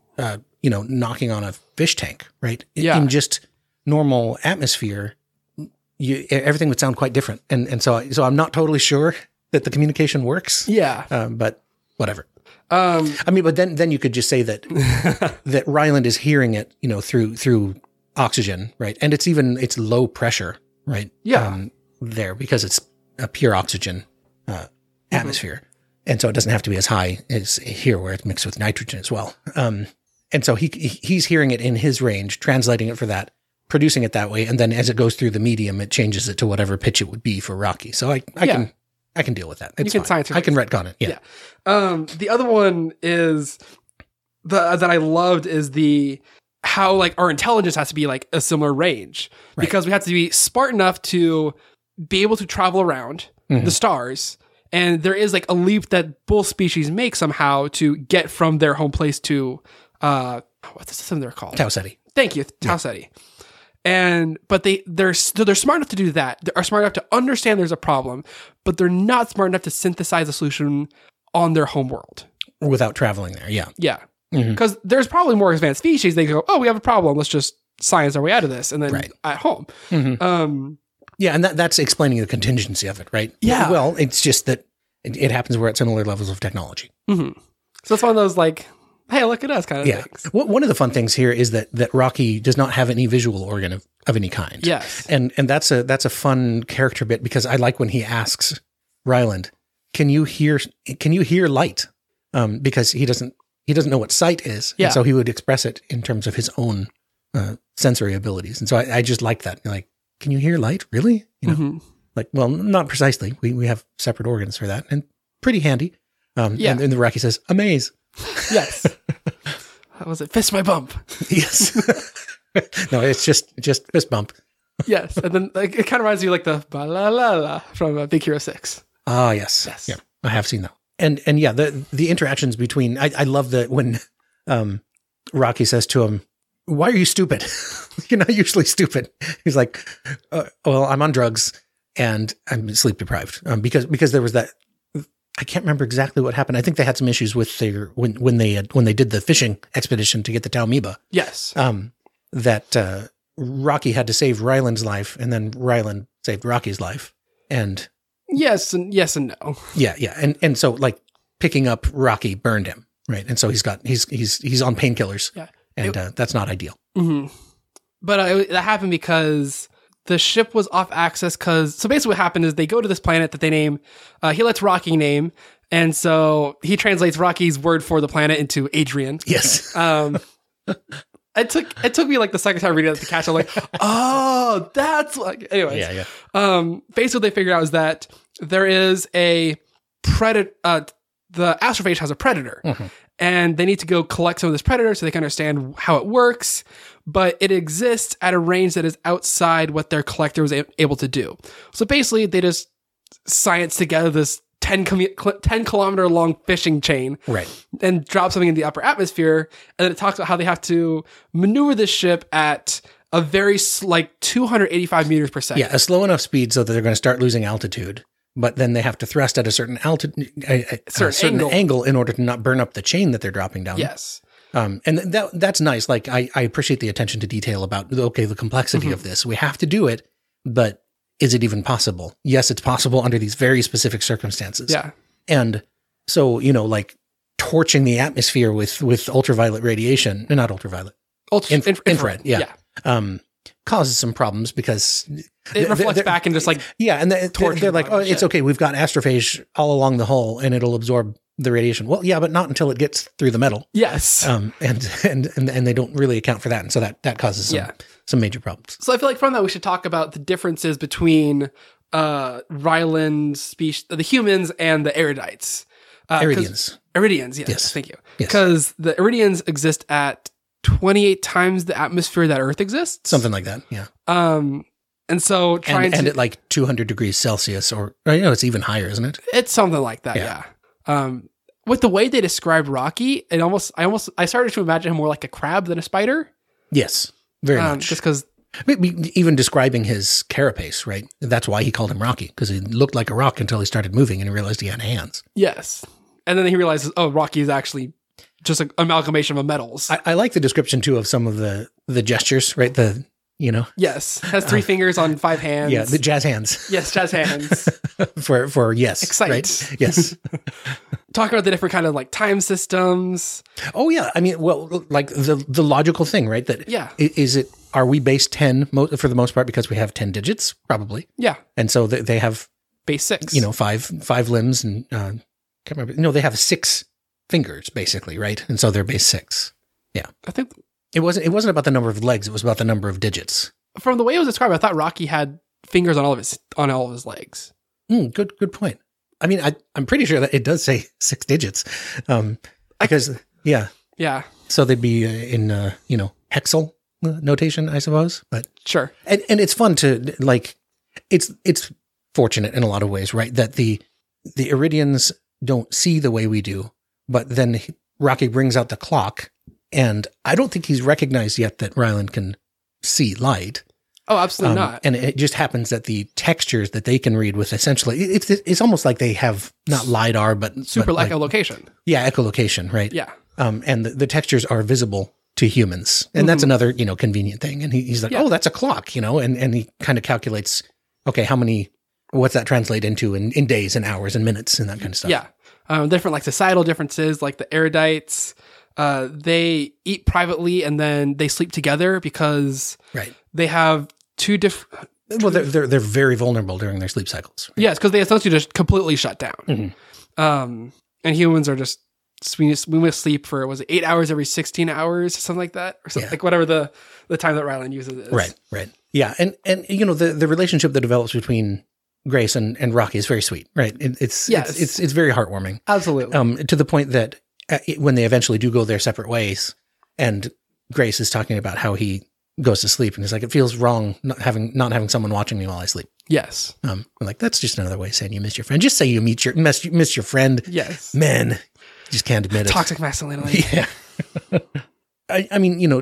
knocking on a fish tank, right? In just normal atmosphere, everything would sound quite different. And so I'm not totally sure that the communication works. Yeah, but whatever. But then you could just say that that Ryland is hearing it, through oxygen, right? And it's low pressure, right? Yeah, there, because it's a pure oxygen atmosphere. And so it doesn't have to be as high as here, where it's mixed with nitrogen as well. And so he's hearing it in his range, translating it for that, producing it that way, and then as it goes through the medium, it changes it to whatever pitch it would be for Rocky. So I can deal with that. It's fine. I can retcon it. Yeah. The other one is that I loved is how like our intelligence has to be like a similar range, because we have to be smart enough to be able to travel around the stars. And there is like a leap that both species make somehow to get from their home place to, what's the system they're called? Tau Ceti. Thank you, Tau Ceti. But they're smart enough to do that. They are smart enough to understand there's a problem, but they're not smart enough to synthesize a solution on their home world. Without traveling there, yeah. Yeah. Because there's probably more advanced species. They go, oh, we have a problem. Let's just science our way out of this. And then at home. Yeah, and that's explaining the contingency of it, right? Yeah. Well, it's just that it happens we're at similar levels of technology. So it's one of those like, hey, look at us kind of things. One of the fun things here is that Rocky does not have any visual organ of any kind. Yes. And that's a fun character bit, because I like when he asks Ryland, can you hear light? Because he doesn't know what sight is. Yeah. And so he would express it in terms of his own sensory abilities. And so I just like that. Like, can you hear light? Really? Like, well, not precisely. We have separate organs for that, and pretty handy. And the Rocky says, amaze. Yes. How was it? Fist my bump. Yes. No, it's just fist bump. Yes. And then like, it kind of reminds me like the ba la la la from Big Hero 6. Ah, yes. Yeah, I have seen that. And yeah, the interactions between, I love that when Rocky says to him, why are you stupid? You're not usually stupid. He's like, well, I'm on drugs and I'm sleep deprived because there was that. I can't remember exactly what happened. I think they had some issues with their when they did the fishing expedition to get the Talmiba. Yes. That Rocky had to save Ryland's life, and then Ryland saved Rocky's life. And yes and no. Yeah, and so like picking up Rocky burned him, right? And so he's on painkillers. Yeah, and that's not ideal. Mm-hmm. But that happened because the ship was off axis. So basically, what happened is they go to this planet that they name. He lets Rocky name, and so he translates Rocky's word for the planet into Adrian. Yes. It took me like the second time reading it to catch. I'm like, oh, that's like. Anyways, yeah. Basically, what they figured out is that there is a predator. The astrophage has a predator, and they need to go collect some of this predator so they can understand how it works. But it exists at a range that is outside what their collector was able to do. So basically, they just science together this 10 kilometer long fishing chain, right, and drop something in the upper atmosphere. And then it talks about how they have to maneuver this ship at a very 285 meters per second. Yeah, a slow enough speed so that they're going to start losing altitude. But then they have to thrust at a certain altitude, a certain angle in order to not burn up the chain that they're dropping down. Yes. And that's nice. Like I appreciate the attention to detail about, the complexity of this. We have to do it, but is it even possible? Yes, it's possible under these very specific circumstances. Yeah. And so, like torching the atmosphere with ultraviolet radiation, not ultraviolet, infrared. Yeah. Causes some problems because it reflects back and just like, and they're like, oh, it's okay. We've got astrophage all along the hull and it'll absorb the radiation. Well, yeah, but not until it gets through the metal. Yes. And they don't really account for that. And so that causes some major problems. So I feel like from that, we should talk about the differences between Ryland species, the humans and the Eridites. Iridians, yes. Thank you. Because the Iridians exist at 28 times the atmosphere that Earth exists. Something like that, yeah. And so and at like 200 degrees Celsius, or it's even higher, isn't it? It's something like that, yeah. With the way they described Rocky, I started to imagine him more like a crab than a spider. Yes, very much. Just because, even describing his carapace, right? That's why he called him Rocky, because he looked like a rock until he started moving and he realized he had hands. Yes, and then he realizes, oh, Rocky is actually just an amalgamation of metals. I like the description too of some of the gestures, right? Yes, has 3 fingers on 5 hands. Yeah, the jazz hands. Yes, jazz hands. for yes, excite. Right? Yes. Talk about the different kind of like time systems. Oh yeah, I mean, well, like the logical thing, right? That are we base 10 for the most part because we have 10 digits, probably. Yeah, and so they have base 6. 5 limbs and can't remember. No, they have 6 fingers basically, right? And so they're base 6. Yeah, I think. It wasn't about the number of legs. It was about the number of digits. From the way it was described, I thought Rocky had fingers on all of his legs. Good point. I mean, I'm pretty sure that it does say 6 digits, because yeah. So they'd be in hexal notation, I suppose. But sure. And it's fun to like. It's fortunate in a lot of ways, right? That the Iridians don't see the way we do, but then Rocky brings out the clock. And I don't think he's recognized yet that Ryland can see light. Oh, absolutely not. And it just happens that the textures that they can read with essentially, it's almost like they have not LiDAR, but echolocation. Yeah, echolocation, right? Yeah. And the textures are visible to humans. And that's another, convenient thing. And he's like, oh, that's a clock, and he kind of calculates, okay, what's that translate into in days and hours and minutes and that kind of stuff. Yeah. Different like societal differences, like the Erudites. They eat privately and then they sleep together because they have 2 different. Well, they're very vulnerable during their sleep cycles. Right? Yes, because they essentially just completely shut down. And humans are just we must sleep for 8 hours every 16 hours, something like that, or something like whatever the time that Ryland uses is. Right. Yeah, and the relationship that develops between Grace and Rocky is very sweet, right? It's very heartwarming. Absolutely. To the point that. When they eventually do go their separate ways, and Grace is talking about how he goes to sleep, and he's like, "It feels wrong not having someone watching me while I sleep." Yes, I'm like, that's just another way of saying you miss your friend. Just say you miss your friend. Yes, men just can't admit it. Toxic masculinity. Yeah. I mean,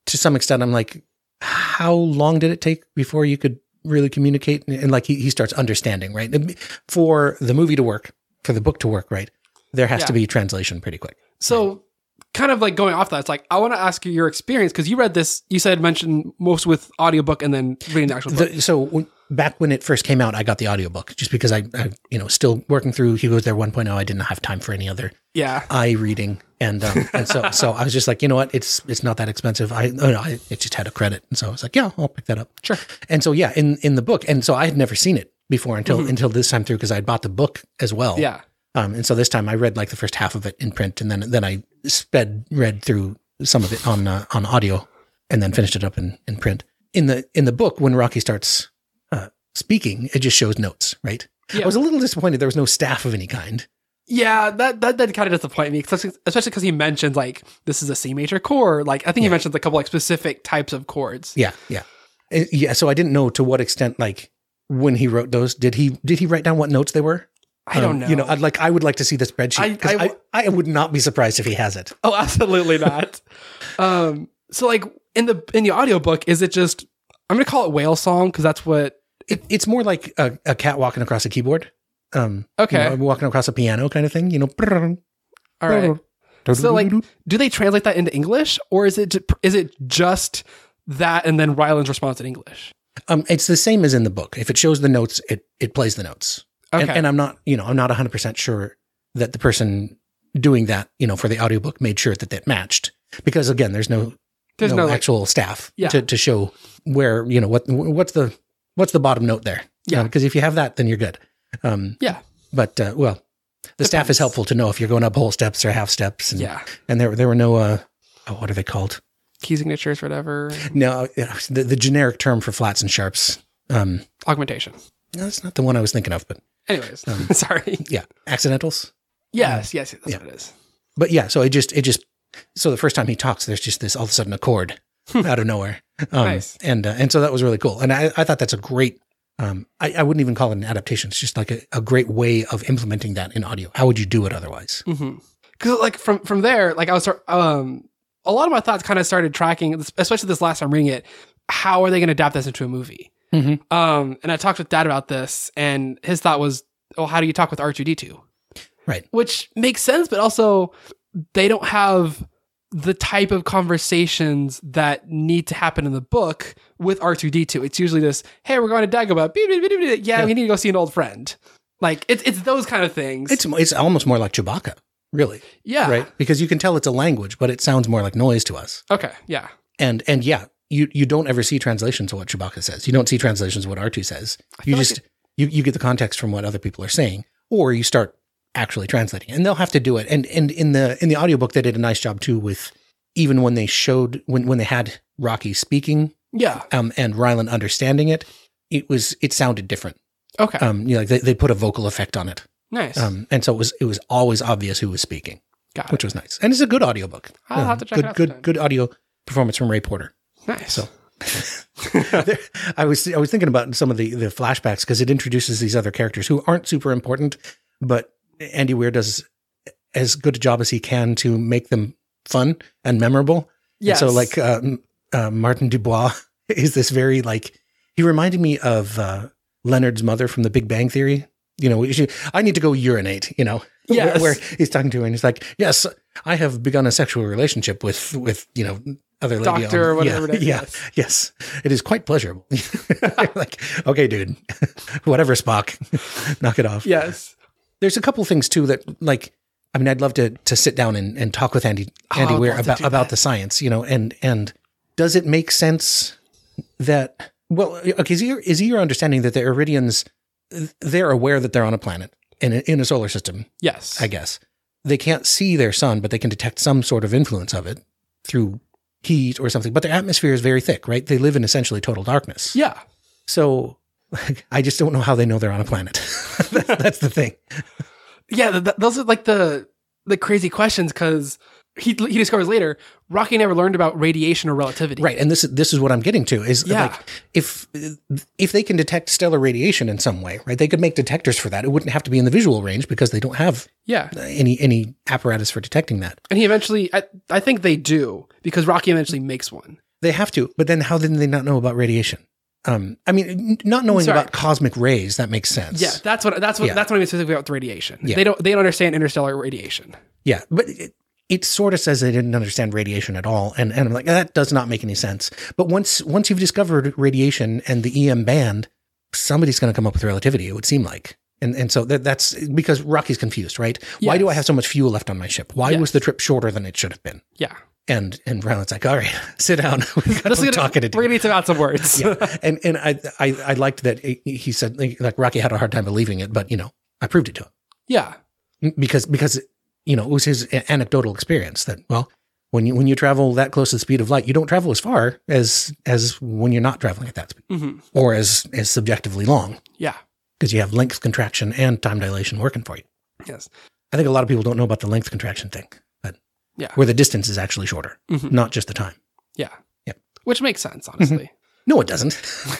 to some extent, I'm like, how long did it take before you could really communicate? And like he starts understanding, right? And for the movie to work, for the book to work, right, there has to be translation pretty quick. So kind of like going off that, it's like, I want to ask you your experience, because you read this, you said mentioned most with audiobook and then reading the actual book. Back when it first came out, I got the audiobook just because I still working through Hugo's There 1.0. I didn't have time for any other reading. And so I was just like, you know what? It's not that expensive. It just had a credit. And so I was like, yeah, I'll pick that up. Sure. And so, yeah, in the book. And so I had never seen it before until this time through, because I had bought the book as well. Yeah. And so this time I read like the first half of it in print, and then I read through some of it on audio, and then finished it up in print. In the book, when Rocky starts speaking, it just shows notes, right? Yeah. I was a little disappointed there was no staff of any kind. Yeah, that kind of disappointed me, especially because he mentioned like this is a C major chord. Like I think he mentioned a couple like specific types of chords. Yeah. So I didn't know to what extent, like when he wrote those, did he write down what notes they were? I don't know. I would like to see the spreadsheet. I would not be surprised if he has it. Oh, absolutely not. So like in the audiobook, is it just, I'm going to call it whale song, because that's what it's more like a cat walking across a keyboard. Okay. Walking across a piano kind of thing, All right. So like, do they translate that into English, or is it just that and then Ryland's response in English? It's the same as in the book. If it shows the notes, it plays the notes. Okay. And I'm not 100% sure that the person doing that, for the audiobook made sure that matched, because again, there's no actual staff to show where, what's the bottom note there. Yeah. Because if you have that, then you're good. But the staff is helpful to know if you're going up whole steps or half steps. And there were no, what are they called? Key signatures, whatever. No, the generic term for flats and sharps. Augmentation. No, that's not the one I was thinking of, but anyways, sorry. Yeah. Accidentals. Yes, that's what it is. But yeah, so it just, so the first time he talks, there's just this, all of a sudden a chord out of nowhere. Nice. And so that was really cool. And I thought that's a great, I wouldn't even call it an adaptation. It's just like a great way of implementing that in audio. How would you do it otherwise? Mm-hmm. Cause like from there, like I was, a lot of my thoughts kind of started tracking, especially this last time reading it. How are they going to adapt this into a movie? Mm-hmm. And I talked with Dad about this, and his thought was, "Oh, how do you talk with R2-D2?" Right, which makes sense, but also they don't have the type of conversations that need to happen in the book with R2-D2. It's usually this, "Hey, we're going to Dagobah. Yeah, we need to go see an old friend." Like it's those kind of things. It's almost more like Chewbacca, really. Yeah, right. Because you can tell it's a language, but it sounds more like noise to us. Okay, yeah, and yeah. You don't ever see translations of what Chewbacca says. You don't see translations of what R2 says. You just you get the context from what other people are saying, or you start actually translating. And they'll have to do it. And in the audiobook, they did a nice job too with even when they showed when they had Rocky speaking, and Ryland understanding it, it sounded different. Okay, like they put a vocal effect on it. Nice. And so it was always obvious who was speaking, which was nice. And it's a good audiobook. I'll have to check it out. Good audio performance from Ray Porter. Nice. So I was thinking about some of the flashbacks, because it introduces these other characters who aren't super important, but Andy Weir does as good a job as he can to make them fun and memorable. Yes. And so like Martin Dubois is this very he reminded me of Leonard's mother from The Big Bang Theory. I need to go urinate, yes. where he's talking to her and he's like, "Yes, I have begun a sexual relationship with other lady doctor or whatever it is." Yes. It is quite pleasurable. Like, okay, dude, whatever, Spock, knock it off. Yes. There's a couple things too that I'd love to sit down and talk with Andy Weir about the science, and does it make sense that, okay, is your understanding that the Iridians, they're aware that they're on a planet in a solar system? Yes. I guess. They can't see their sun, but they can detect some sort of influence of it through heat or something. But their atmosphere is very thick, right? They live in essentially total darkness. Yeah. So I just don't know how they know they're on a planet. That's the thing. Yeah, those are like the crazy questions, because he discovers later Rocky never learned about radiation or relativity. Right, and this is what I'm getting to is like if they can detect stellar radiation in some way, right? They could make detectors for that. It wouldn't have to be in the visual range because they don't have any apparatus for detecting that. And he eventually, I think they do, because Rocky eventually makes one. They have to, but then how did they not know about radiation? I mean, not knowing about cosmic rays, that makes sense. Yeah, that's what I mean specifically about radiation. Yeah. They don't understand interstellar radiation. Yeah, but it sort of says they didn't understand radiation at all, and I'm like, that does not make any sense. But once you've discovered radiation and the EM band, somebody's going to come up with relativity. It would seem like, and so that's because Rocky's confused, right? Yes. Why do I have so much fuel left on my ship? Why was the trip shorter than it should have been? Yeah. And Ryland's like, all right, sit down. We've got some talking to do. We're going to need to add some words. Yeah. And I liked that he said, like, Rocky had a hard time believing it, but, I proved it to him. Yeah. Because it was his anecdotal experience that, well, when you travel that close to the speed of light, you don't travel as far as when you're not traveling at that speed, or as subjectively long. Yeah. Because you have length contraction and time dilation working for you. Yes. I think a lot of people don't know about the length contraction thing. Yeah. Where the distance is actually shorter, not just the time. Yeah. Yeah. Which makes sense, honestly. No, it doesn't.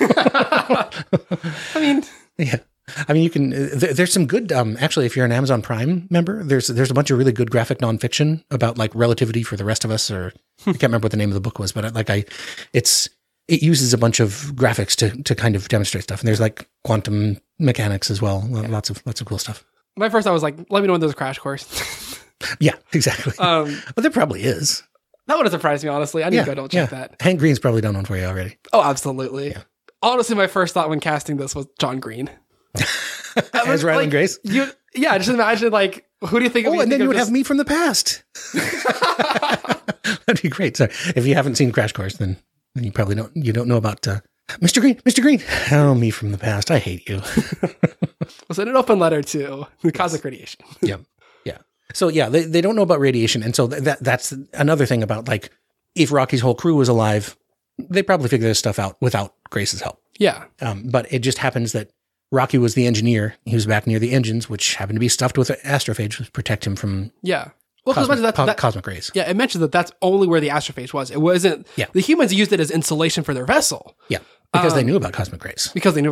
I mean, yeah. I mean, you can, there's some good, actually, if you're an Amazon Prime member, there's a bunch of really good graphic nonfiction about like relativity for the rest of us, or I can't remember what the name of the book was, but it uses a bunch of graphics to kind of demonstrate stuff. And there's like quantum mechanics as well. Yeah. Lots of cool stuff. My first thought was like, let me know when there's a crash course. Yeah, exactly. But there probably is. That would have surprised me, honestly. I need to go double check that. Hank Green's probably done one for you already. Oh, absolutely. Yeah. Honestly, my first thought when casting this was John Green. As Ryland Grace? Just imagine, like, who do you think? Oh, and then you would have me from the past. That'd be great. So if you haven't seen Crash Course, then you probably don't know about Mr. Green. Mr. Green. Oh, me from the past. I hate you. We'll send an open letter to the cosmic radiation. Yeah. Yeah. So yeah, they don't know about radiation. And so that's another thing about, like, if Rocky's whole crew was alive, they probably figured this stuff out without Grace's help. Yeah. But it just happens that Rocky was the engineer. He was back near the engines, which happened to be stuffed with astrophage to protect him from cosmic rays. Yeah, it mentions that that's only where the astrophage was. It wasn't. Yeah. The humans used it as insulation for their vessel. Yeah, because they knew about cosmic rays.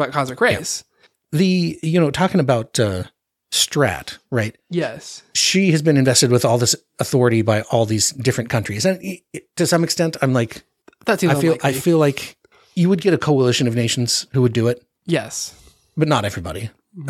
Yeah. Talking about Strat, right? Yes. She has been invested with all this authority by all these different countries, and to some extent, I'm like, that seems unlikely. I feel like you would get a coalition of nations who would do it. Yes. But not everybody.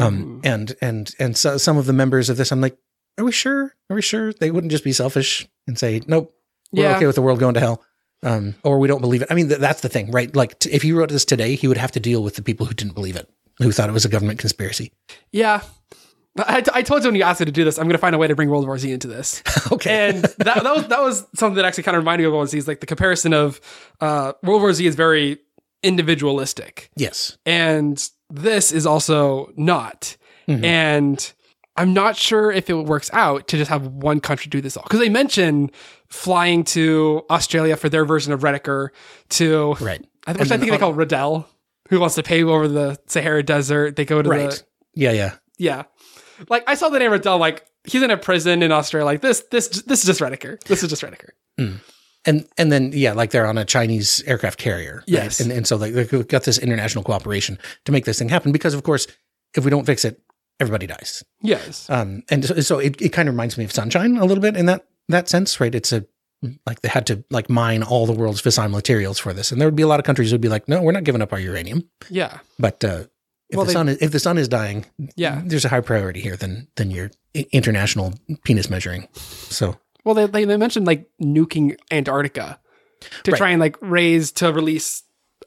And so some of the members of this, I'm like, are we sure? Are we sure they wouldn't just be selfish and say, nope, we're okay with the world going to hell, or we don't believe it? I mean, that's the thing, right? Like, if he wrote this today, he would have to deal with the people who didn't believe it, who thought it was a government conspiracy. Yeah. I told you when you asked me to do this, I'm going to find a way to bring World War Z into this. Okay. And that was something that actually kind of reminded me of World War Z. Is like the comparison of World War Z is very individualistic. Yes. And this is also not. Mm-hmm. And I'm not sure if it works out to just have one country do this all. Because they mention flying to Australia for their version of Rediker to, right. I think they call Riddell, who wants to pay over the Sahara Desert. They go to Yeah. Like, I saw the name Riddell, like, he's in a prison in Australia. Like, this is just Rediker. This is just Rediker. Mm. And then, yeah, like they're on a Chinese aircraft carrier. Right? Yes. And so they've got this international cooperation to make this thing happen, because, of course, if we don't fix it, everybody dies. Yes. And so it kind of reminds me of Sunshine a little bit in that sense, right? It's like they had to, like, mine all the world's fissile materials for this. And there would be a lot of countries who would be like, no, we're not giving up our uranium. Yeah. But if the sun is dying, there's a higher priority here than your international penis measuring. So, well, they mentioned, like, nuking Antarctica to try and, like, release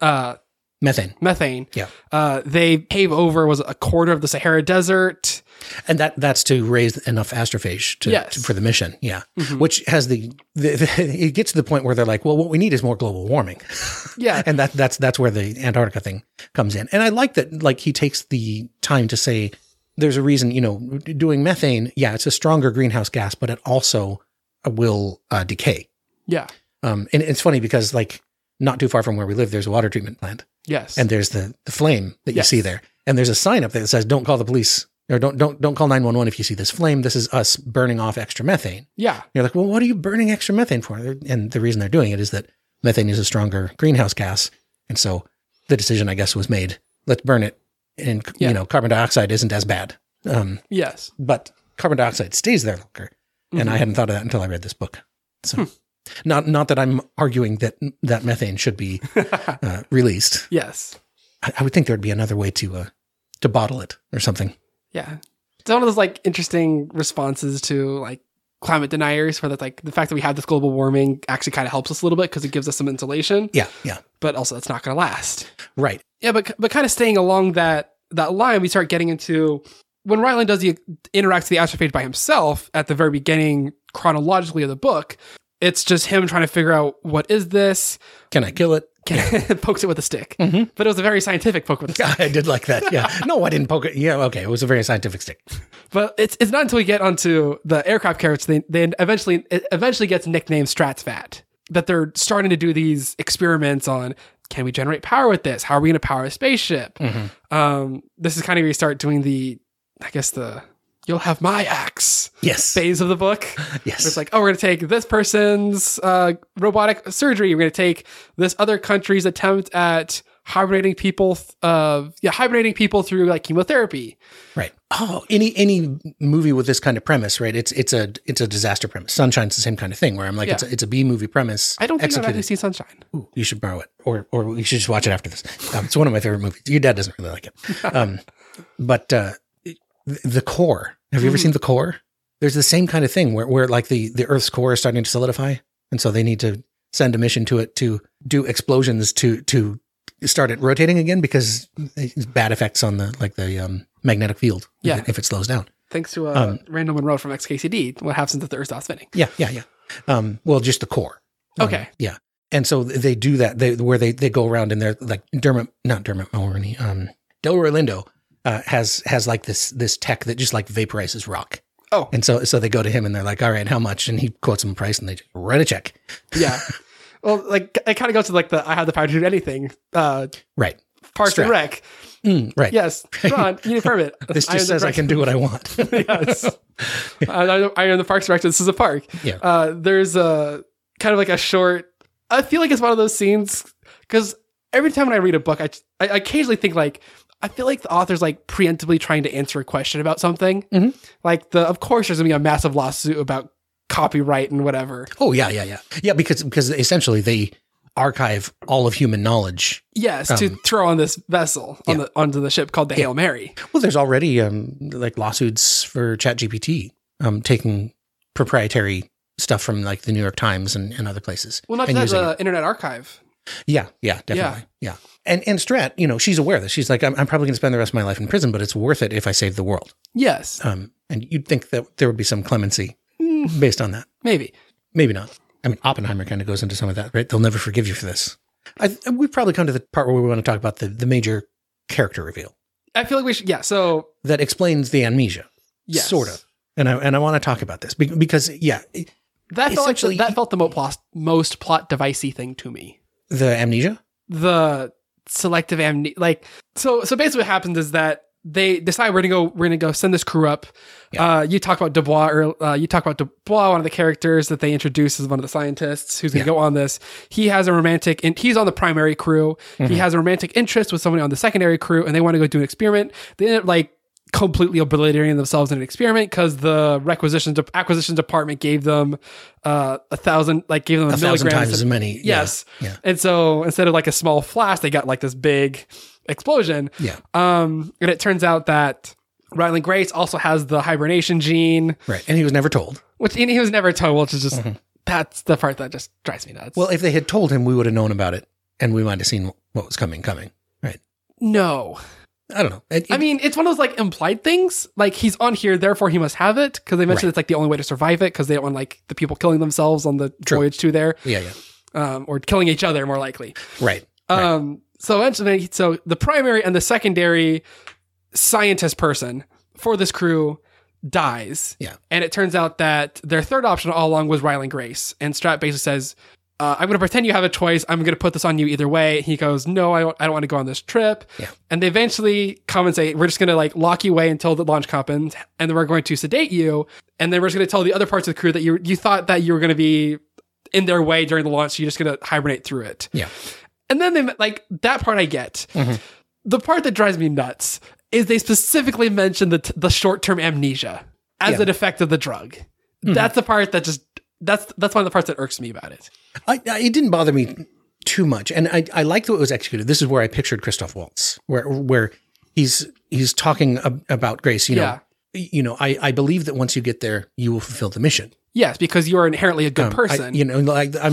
methane. Yeah. They pave over was a quarter of the Sahara Desert, and that's to raise enough astrophage for the mission. Yeah. Mm-hmm. Which has it gets to the point where they're like, well, what we need is more global warming. Yeah. And that's where the Antarctica thing comes in. And I like that, like, he takes the time to say there's a reason, doing methane. Yeah. It's a stronger greenhouse gas, but it also will decay. Yeah. And it's funny because, like, not too far from where we live, there's a water treatment plant. Yes. And there's the flame that you see there. And there's a sign up there that says, don't call the police, or don't call 911 if you see this flame. This is us burning off extra methane. Yeah. You're like, well, what are you burning extra methane for? And the reason they're doing it is that methane is a stronger greenhouse gas. And so the decision, I guess, was made, let's burn it. And, carbon dioxide isn't as bad. Yes. But carbon dioxide stays there longer. Mm-hmm. And I hadn't thought of that until I read this book. So Not that I'm arguing that methane should be released. Yes. I would think there would be another way to bottle it or something. Yeah. It's one of those like interesting responses to like climate deniers, where that's like the fact that we have this global warming actually kind of helps us a little bit because it gives us some insulation. Yeah. But also it's not going to last. Right. Yeah, but kind of staying along that line, we start getting into when Ryland interacts with the astrophage by himself at the very beginning chronologically of the book. It's just him trying to figure out, what is this? Can I kill it? Pokes it with a stick. Mm-hmm. But it was a very scientific poke with a stick. I did like that. Yeah. No, I didn't poke it. Yeah. Okay. It was a very scientific stick. But it's not until we get onto the aircraft characters, it eventually gets nicknamed Stratsvat, that they're starting to do these experiments on, can we generate power with this? How are we going to power a spaceship? Mm-hmm. This is kind of where you start doing you'll have my axe phase of the book. Yes. It's like, we're going to take this person's robotic surgery. We're going to take this other country's attempt at hibernating people through like chemotherapy. Right. Oh, any movie with this kind of premise, right? It's a disaster premise. Sunshine's the same kind of thing where I'm like, it's a B movie premise. I don't think I've actually seen Sunshine. Ooh, you should borrow it, or you should just watch it after this. It's one of my favorite movies. Your dad doesn't really like it. But The Core. Have you ever seen The Core? There's the same kind of thing where like the Earth's core is starting to solidify. And so they need to send a mission to it to do explosions to start it rotating again, because it's bad effects on the magnetic field if it slows down. Thanks to Randall Monroe from XKCD, what happens if the Earth stops spinning? Yeah. Well, just the core. Okay. Yeah. And so they do that. They go around and they're like Dermot Mulroney, Delroy Lindo has like this tech that just like vaporizes rock. Oh. And so they go to him and they're like, all right, how much? And he quotes them a price and they just write a check. Yeah. Well, like it kind of goes to like I have the power to do anything. Right. Parks and Rec. Right. Yes. Ron, you need a permit. This just says I can do what I want. Yes. I own the Parks Director. This is a park. Yeah. There's a kind of like a short, I feel like it's one of those scenes, because every time when I read a book, I occasionally think like, I feel like the author's like preemptively trying to answer a question about something. Mm-hmm. Like of course there's gonna be a massive lawsuit about copyright and whatever. Oh yeah. Yeah, because essentially they archive all of human knowledge. Yes, to throw on this vessel onto the ship called the Hail Mary. Well, there's already like lawsuits for ChatGPT taking proprietary stuff from like the New York Times and other places. Well, not just the Internet Archive. Yeah, definitely. Yeah. And Strat, she's aware of this. She's like, I'm probably going to spend the rest of my life in prison, but it's worth it if I save the world. Yes. And you'd think that there would be some clemency based on that. Maybe not. I mean, Oppenheimer kind of goes into some of that, right? They'll never forgive you for this. We've probably come to the part where we want to talk about the major character reveal. I feel like we should. Yeah. So that explains the amnesia. Yes. Sort of. And I want to talk about this because that felt the most plot devicey thing to me. The amnesia? The selective amnesia. Like, so basically what happens is that they decide we're gonna go send this crew up. Yeah. You talk about Dubois, one of the characters that they introduce as one of the scientists who's gonna go on this. He has he's on the primary crew. Mm-hmm. He has a romantic interest with somebody on the secondary crew, and they want to go do an experiment. They end up like completely obliterating themselves in an experiment because the acquisitions department gave them 1,000 milligrams times as many. Yes. Yeah. And so instead of like a small flash, they got like this big explosion. Yeah. And it turns out that Ryland Grace also has the hibernation gene. Right. And he was never told. Which is just, that's the part that just drives me nuts. Well, if they had told him, we would have known about it and we might have seen what was coming. Right. No. I don't know. I mean, it's one of those like implied things. Like he's on here, therefore he must have it. Because they mentioned it's like the only way to survive it. Because they don't want like the people killing themselves on the voyage to there. Yeah. Or killing each other more likely. Right. So eventually, the primary and the secondary scientist person for this crew dies. Yeah. And it turns out that their third option all along was Ryland Grace. And Strat basically says, I'm going to pretend you have a choice. I'm going to put this on you either way. He goes, no, I don't want to go on this trip. Yeah. And they eventually come and say, we're just going to like lock you away until the launch happens. And then we're going to sedate you. And then we're just going to tell the other parts of the crew that you thought that you were going to be in their way during the launch. So you're just going to hibernate through it. Yeah. And then they like that part I get. Mm-hmm. The part that drives me nuts is they specifically mention the short-term amnesia as an effect of the drug. Mm-hmm. That's the part that just that's one of the parts that irks me about it. It didn't bother me too much, and I liked the way it was executed. This is where I pictured Christoph Waltz, where he's talking about grace. I believe that once you get there, you will fulfill the mission. Yes, because you are inherently a good person. I'm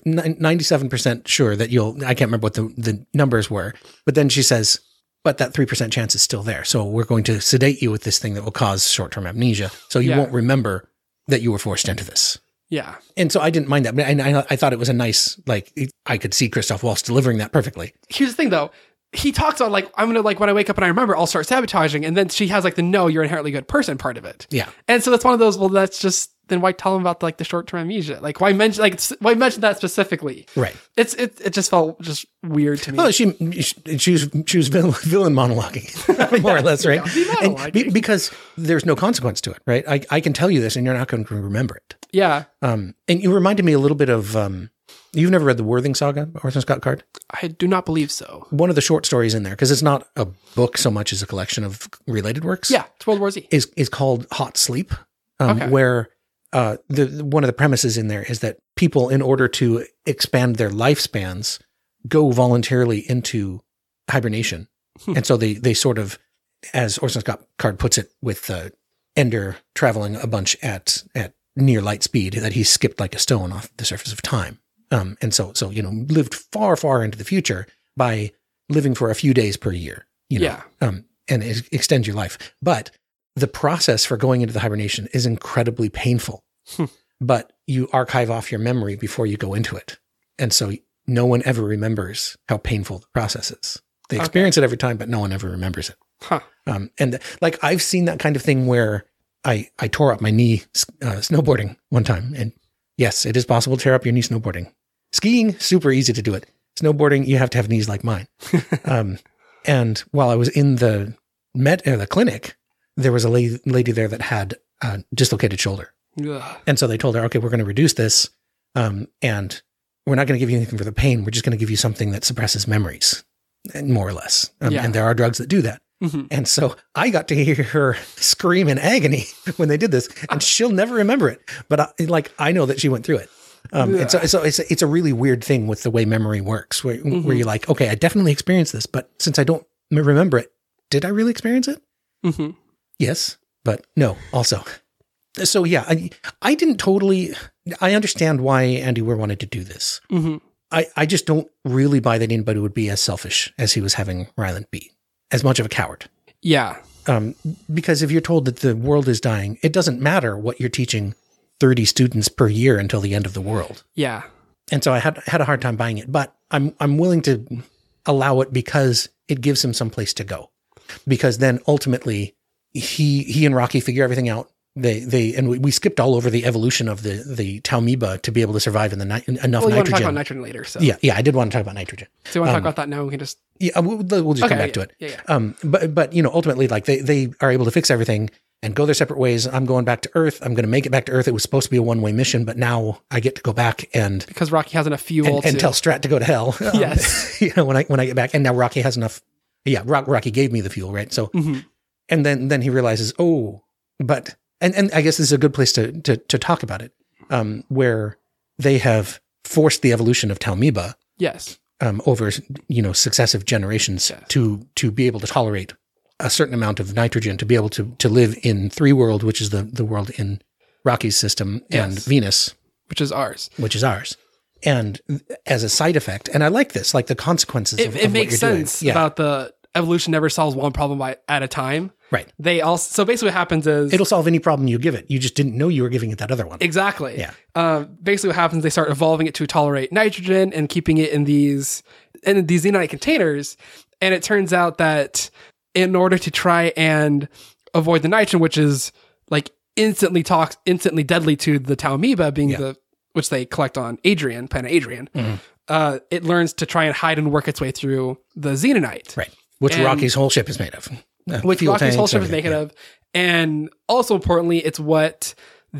97% sure that I can't remember what the numbers were, but then she says, but that 3% chance is still there. So we're going to sedate you with this thing that will cause short-term amnesia. So you won't remember that you were forced into this. Yeah. And so I didn't mind that. But I thought it was a nice, I could see Christoph Waltz delivering that perfectly. Here's the thing though. He talks on I'm going to when I wake up and I remember, I'll start sabotaging. And then she has the no, you're an inherently good person part of it. Yeah. And so that's one of those, well, that's just, then why tell him about the short-term amnesia? Why mention that specifically? Right. It just felt just weird to me. Well, she was villain monologuing, more or less, right? Because there's no consequence to it, right? I can tell you this, and you're not going to remember it. Yeah. And you reminded me a little bit of. You've never read the Worthing Saga, Orson Scott Card? I do not believe so. One of the short stories in there, because it's not a book so much as a collection of related works. Yeah, it's World War Z. Is called Hot Sleep, where. One of the premises in there is that people, in order to expand their lifespans, go voluntarily into hibernation. And so they sort of, as Orson Scott Card puts it, with Ender traveling a bunch at near light speed, that he skipped like a stone off the surface of time. And so lived far, far into the future by living for a few days per year. And it extends your life. But the process for going into the hibernation is incredibly painful, but you archive off your memory before you go into it. And so no one ever remembers how painful the process is. They experience it every time, but no one ever remembers it. Huh. And I've seen that kind of thing where I tore up my knee snowboarding one time. And yes, it is possible to tear up your knee snowboarding. Skiing, super easy to do it. Snowboarding, you have to have knees like mine. And while I was in the clinic, there was a lady there that had a dislocated shoulder. Ugh. And so they told her, okay, we're going to reduce this. And we're not going to give you anything for the pain. We're just going to give you something that suppresses memories, more or less. And there are drugs that do that. Mm-hmm. And so I got to hear her scream in agony when they did this, and she'll never remember it. But I know that she went through it. And so it's a really weird thing with the way memory works, where you're like, okay, I definitely experienced this, but since I don't remember it, did I really experience it? Mm-hmm. Yes, but no, also. So yeah, I didn't totally, I understand why Andy Weir wanted to do this. Mm-hmm. I just don't really buy that anybody would be as selfish as he was having Ryland be, as much of a coward. Yeah. Because if you're told that the world is dying, it doesn't matter what you're teaching 30 students per year until the end of the world. Yeah. And so I had a hard time buying it, but I'm willing to allow it because it gives him some place to go. Because then ultimately he and Rocky figure everything out. We skipped all over the evolution of the Taumiba to be able to survive in enough nitrogen. Well, you want to talk about nitrogen later, so. Yeah, I did want to talk about nitrogen. So you want to talk about that now? We can just... Yeah, we'll just come back to it. Yeah. But ultimately, they are able to fix everything and go their separate ways. I'm going back to Earth. I'm going to make it back to Earth. It was supposed to be a one-way mission, but now I get to go back and... Because Rocky has enough fuel and tell Strat to go to hell. Yes. When I get back. And now Rocky has enough... Yeah, Rocky gave me the fuel, right? So... Mm-hmm. And then he realizes, but... And I guess this is a good place to talk about it, where they have forced the evolution of Taumiba. Yes. Over successive generations to be able to tolerate a certain amount of nitrogen, to be able to live in 3 world, which is the world in Rocky's system, and Venus, which is ours. And as a side effect, and I like this, like the consequences. It makes sense about the evolution never solves one problem at a time. Right. So basically what happens is... It'll solve any problem you give it. You just didn't know you were giving it that other one. Exactly. Yeah. Basically what happens, they start evolving it to tolerate nitrogen and keeping it in these xenonite containers. And it turns out that in order to try and avoid the nitrogen, which is like instantly deadly to the Taumiba, being which they collect on planet Adrian, it learns to try and hide and work its way through the xenonite. Right. Which Rocky's whole ship is made of. Which Rocky's whole ship is made of. And also importantly, it's what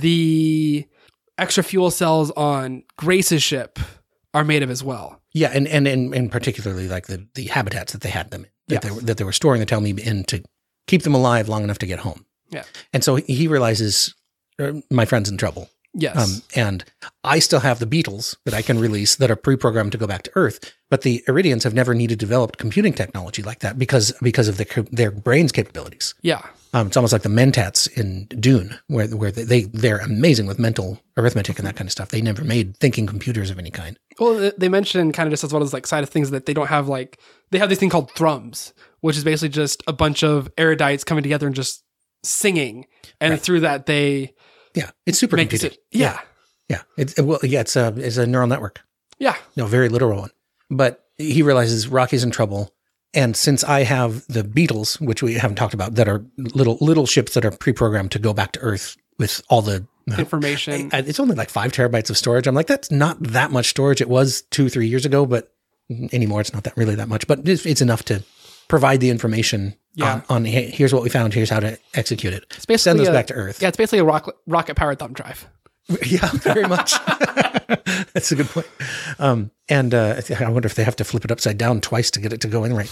the extra fuel cells on Grace's ship are made of as well. Yeah, and particularly like the habitats that they had them in, that they were storing the Taumiba in to keep them alive long enough to get home. Yeah. And so he realizes, my friend's in trouble. Yes. And I still have the Beetles that I can release that are pre-programmed to go back to Earth. But the Iridians have never needed to develop computing technology like that because of their brains' capabilities. Yeah. It's almost like the Mentats in Dune, where they're amazing with mental arithmetic and that kind of stuff. They never made thinking computers of any kind. Well, they mentioned kind of just as one of those like side of things that they don't have they have this thing called thrums, which is basically just a bunch of erudites coming together and just singing. And through that it's supercomputing. Yeah. It's a neural network. Yeah. No, very literal one. But he realizes Rocky's in trouble. And since I have the Beetles, which we haven't talked about, that are little ships that are pre-programmed to go back to Earth with all the information. It's only like 5 terabytes of storage. I'm like, that's not that much storage. It was 2-3 years ago, but anymore, it's not really that much. But it's enough to provide the information on hey, here's what we found, here's how to execute it. Send those back to Earth. Yeah, it's basically a rocket-powered thumb drive. Yeah, very much. That's a good point. I wonder if they have to flip it upside down twice to get it to go in right.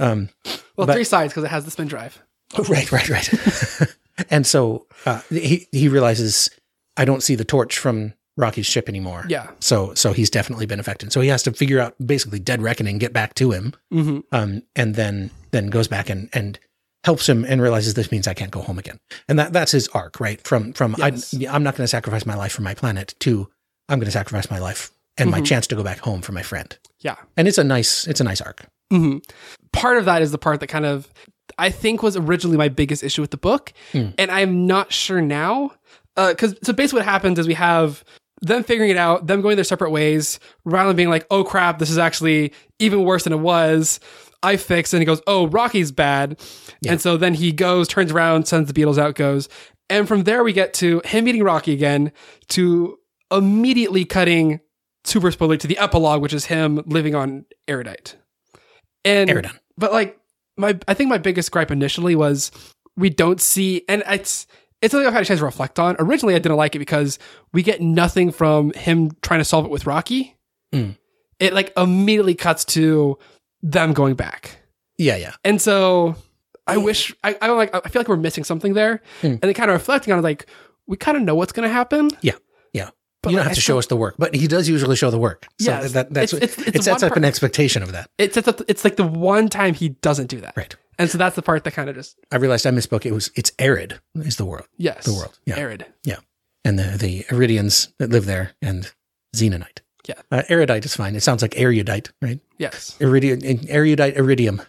3 sides because it has the spin drive. Right. And so he realizes, I don't see the torch from Rocky's ship anymore. Yeah. So he's definitely been affected. So he has to figure out basically Dead Reckoning, get back to him, and then goes back and helps him and realizes this means I can't go home again. And that's his arc, right? From yes. I'm not going to sacrifice my life for my planet to I'm going to sacrifice my life and my chance to go back home for my friend. Yeah. And it's a nice arc. Mm-hmm. Part of that is the part that kind of, I think was originally my biggest issue with the book. And I'm not sure now. So basically what happens is we have them figuring it out, them going their separate ways, Rylan being like, oh crap, this is actually even worse than it was. I fixed, and he goes, oh, Rocky's bad. Yeah. And so then he goes, turns around, sends the Beetles out, goes. And from there we get to him meeting Rocky again, to immediately cutting, super spoiler, to the epilogue, which is him living on Erudite. And Eridan. But I think my biggest gripe initially was we don't see, and it's something I've had a chance to reflect on. Originally, I didn't like it because we get nothing from him trying to solve it with Rocky. It immediately cuts to them going back. Yeah. And so I wish I feel like we're missing something there. And then kind of reflecting on it, we kind of know what's going to happen. Yeah. But you don't have to show us the work, but he does usually show the work. So yes. It sets up an expectation of that. It's like the one time he doesn't do that. Right. And so that's the part that kind of just... I realized I misspoke. It's Arid is the world. Yes. The world. Yeah. Arid. Yeah. And the Iridians that live there and Xenonite. Yeah. Erudite is fine. It sounds like erudite, right? Yes. Erudite, iridium.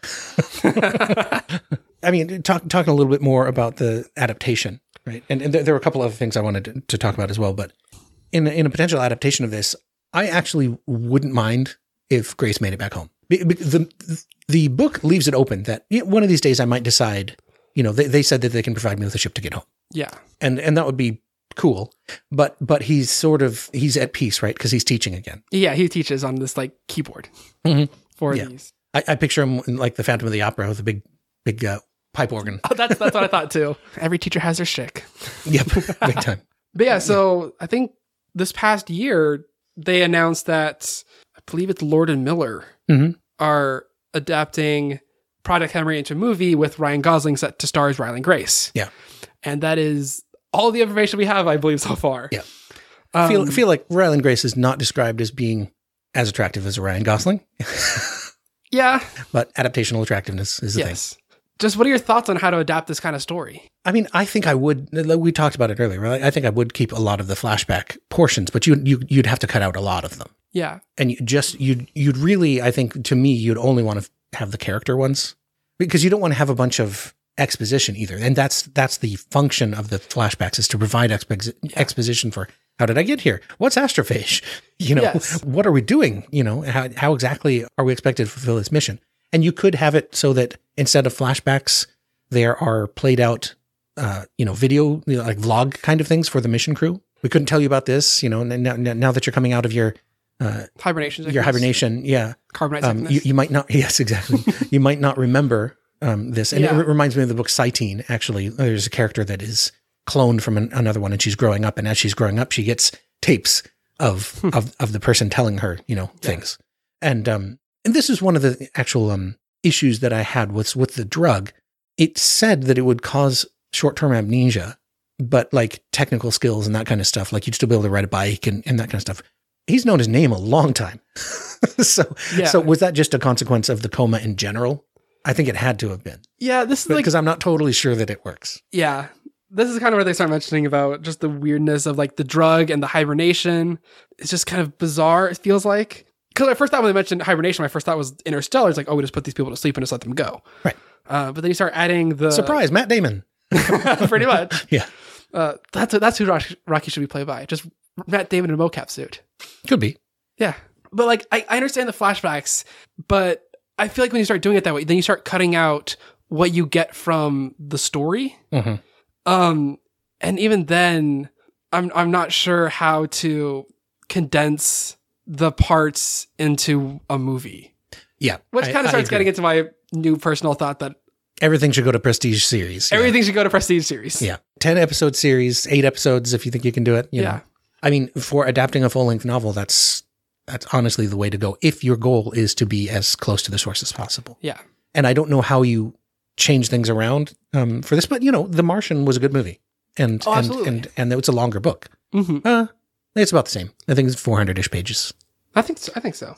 I mean, talking a little bit more about the adaptation, right? And there were a couple of things I wanted to talk about as well, but in a potential adaptation of this, I actually wouldn't mind if Grace made it back home. The book leaves it open that one of these days I might decide, they said that they can provide me with a ship to get home. Yeah. And that would be cool. But he's at peace, right? Because he's teaching again. Yeah, he teaches on this keyboard for these. I picture him in the Phantom of the Opera with a big pipe organ. Oh, that's what I thought too. Every teacher has their shtick. Yep, big time. But yeah, so I think this past year they announced that I believe it's Lord and Miller are adapting Project Hail Mary into a movie with Ryan Gosling set to star as Rylan Grace. Yeah. And that is all the information we have, I believe, so far. Yeah. Feel like Rylan Grace is not described as being as attractive as Ryan Gosling. Yeah. But adaptational attractiveness is the thing. Just what are your thoughts on how to adapt this kind of story? I mean, I think I would, we talked about it earlier, right? I think I would keep a lot of the flashback portions, but you'd have to cut out a lot of them. Yeah. And you'd really, I think, to me, you'd only want to have the character ones, because you don't want to have a bunch of exposition either. And that's the function of the flashbacks, is to provide exposition for, how did I get here? What's astrophage? What are we doing? How exactly are we expected to fulfill this mission? And you could have it so that instead of flashbacks, there are played out, video, like vlog kind of things for the mission crew. We couldn't tell you about this, now that you're coming out of your hibernation. Yeah. Carbonite sickness. You might not, yes, exactly. You might not remember this. And it reminds me of the book Cytine, actually. There's a character that is cloned from another one, and she's growing up. And as she's growing up, she gets tapes of the person telling her, things. And this is one of the actual issues that I had with the drug. It said that it would cause short-term amnesia, but like technical skills and that kind of stuff, like you'd still be able to ride a bike and that kind of stuff. He's known his name a long time. So was that just a consequence of the coma in general? I think it had to have been. Yeah, this is like, because I'm not totally sure that it works. Yeah. This is kind of where they start mentioning about just the weirdness of like the drug and the hibernation. It's just kind of bizarre, it feels like. Because at first thought when they mentioned hibernation, my first thought was Interstellar. It's like, oh, we just put these people to sleep and just let them go. Right. But then you start adding the... Surprise, Matt Damon. Pretty much. Yeah. That's who Rocky should be played by. Just Matt Damon in a mocap suit. Could be. Yeah. But like, I understand the flashbacks, but I feel like when you start doing it that way, then you start cutting out what you get from the story. Mm-hmm. And even then, I'm not sure how to condense the parts into a movie. Yeah. Which kind of starts getting into my new personal thought that everything should go to Prestige series. Everything should go to Prestige series. Yeah. 10 episode series, 8 episodes if you think you can do it. You know. I mean, for adapting a full-length novel, that's honestly the way to go if your goal is to be as close to the source as possible. Yeah. And I don't know how you change things around for this, but The Martian was a good movie. And and it's a longer book. Mm-hmm. It's about the same. I think it's 400-ish pages. I think so.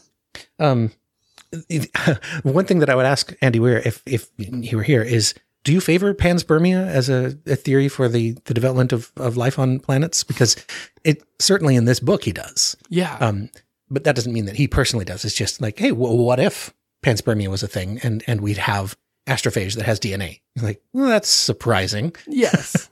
One thing that I would ask Andy Weir if he were here is, do you favor panspermia as a theory for the development of life on planets? Because it certainly in this book he does. Yeah. But that doesn't mean that he personally does. It's just like, hey, what if panspermia was a thing and we'd have astrophage that has DNA? Like, well, that's surprising. Yes.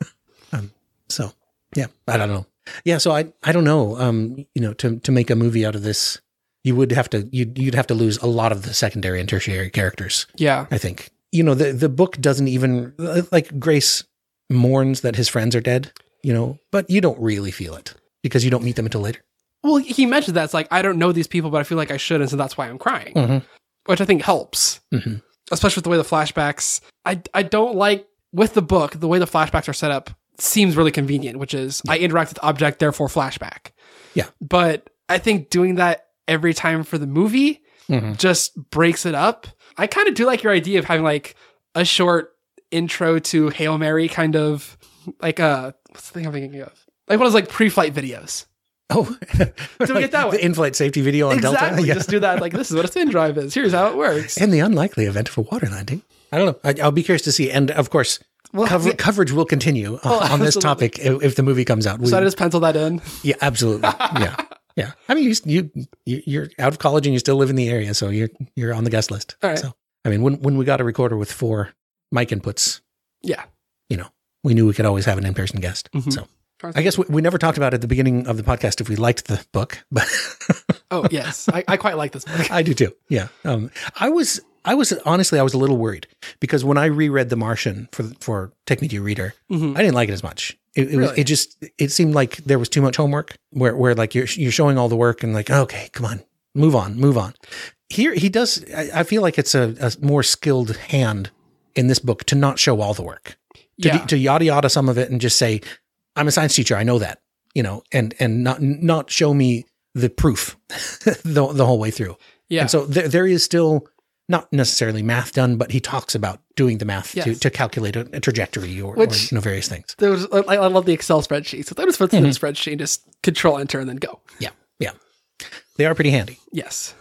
So yeah, I don't know. Yeah. So I don't know. To make a movie out of this, you would have to, you'd have to lose a lot of the secondary and tertiary characters. Yeah. I think, the book doesn't even, like, Grace mourns that his friends are dead, but you don't really feel it because you don't meet them until later. Well, he mentioned that it's like, I don't know these people, but I feel like I should. And so that's why I'm crying, which I think helps, especially with the way the flashbacks, I don't like with the book, the way the flashbacks are set up seems really convenient, which is I interact with object, therefore flashback. Yeah. But I think doing that every time for the movie just breaks it up. I kind of do like your idea of having like a short intro to Hail Mary, kind of like what's the thing I'm thinking of? Like one of those like pre-flight videos. Oh, do we get that one? The in-flight safety video on Delta. Yeah. Just do that. Like, this is what a thin drive is. Here's how it works. In the unlikely event of a water landing. I don't know. I'll be curious to see. And of course, coverage will continue on this topic if the movie comes out. So I just pencil that in? Yeah, absolutely. Yeah. Yeah. I mean, you're out of college and you still live in the area, so you're on the guest list. All right. So, I mean, when we got a recorder with 4 mic inputs, yeah, we knew we could always have an in-person guest. So I guess we never talked about at the beginning of the podcast if we liked the book, but oh yes, I quite like this book. I do too. Yeah. I was honestly, I was a little worried because when I reread The Martian for Take Me to Your Reader, I didn't like it as much. It seemed like there was too much homework where like you're showing all the work and like, okay, come on, move on. Here he does. I feel like it's a more skilled hand in this book to not show all the work, to yada yada some of it and just say, I'm a science teacher. I know that, and not show me the proof the whole way through. Yeah. And so there is still not necessarily math done, but he talks about doing the math to calculate a trajectory or various things. I love the Excel spreadsheets. So they just put it in the spreadsheet, just Control Enter and then go. Yeah. Yeah. They are pretty handy. Yes.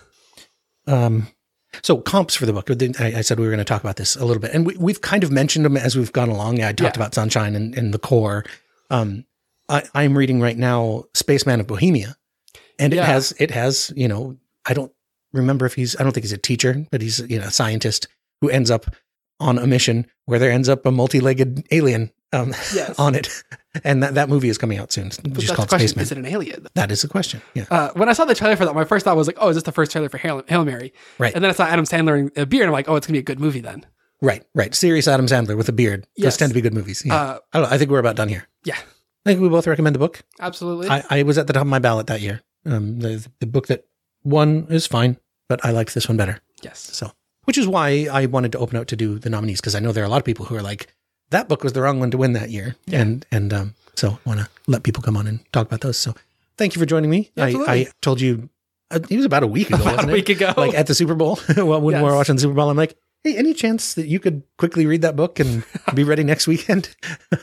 So comps for the book, I said we were going to talk about this a little bit, and we've kind of mentioned them as we've gone along. Yeah, I talked about Sunshine and the core. I'm reading right now Spaceman of Bohemia, and it has, I don't remember I don't think he's a teacher, but he's, a scientist who ends up on a mission where there ends up a multi-legged alien on it. And that movie is coming out soon. Just called Spaceman. Is it an alien? That is the question. Yeah. When I saw the trailer for that, my first thought was like, oh, is this the first trailer for Hail Mary? Right. And then I saw Adam Sandler in a beard, and I'm like, oh, it's going to be a good movie then. Right. Serious Adam Sandler with a beard. Those tend to be good movies. Yeah. I don't know. I think we're about done here. Yeah. I think we both recommend the book. Absolutely. I was at the top of my ballot that year. The book that won is fine, but I liked this one better. Yes. So, which is why I wanted to open out to do the nominees, because I know there are a lot of people who are like, that book was the wrong one to win that year. Yeah. And so I want to let people come on and talk about those. So thank you for joining me. I told you, it was about a week ago, wasn't it? A week ago. Like at the Super Bowl, when we were watching the Super Bowl, I'm like, hey, any chance that you could quickly read that book and be ready next weekend?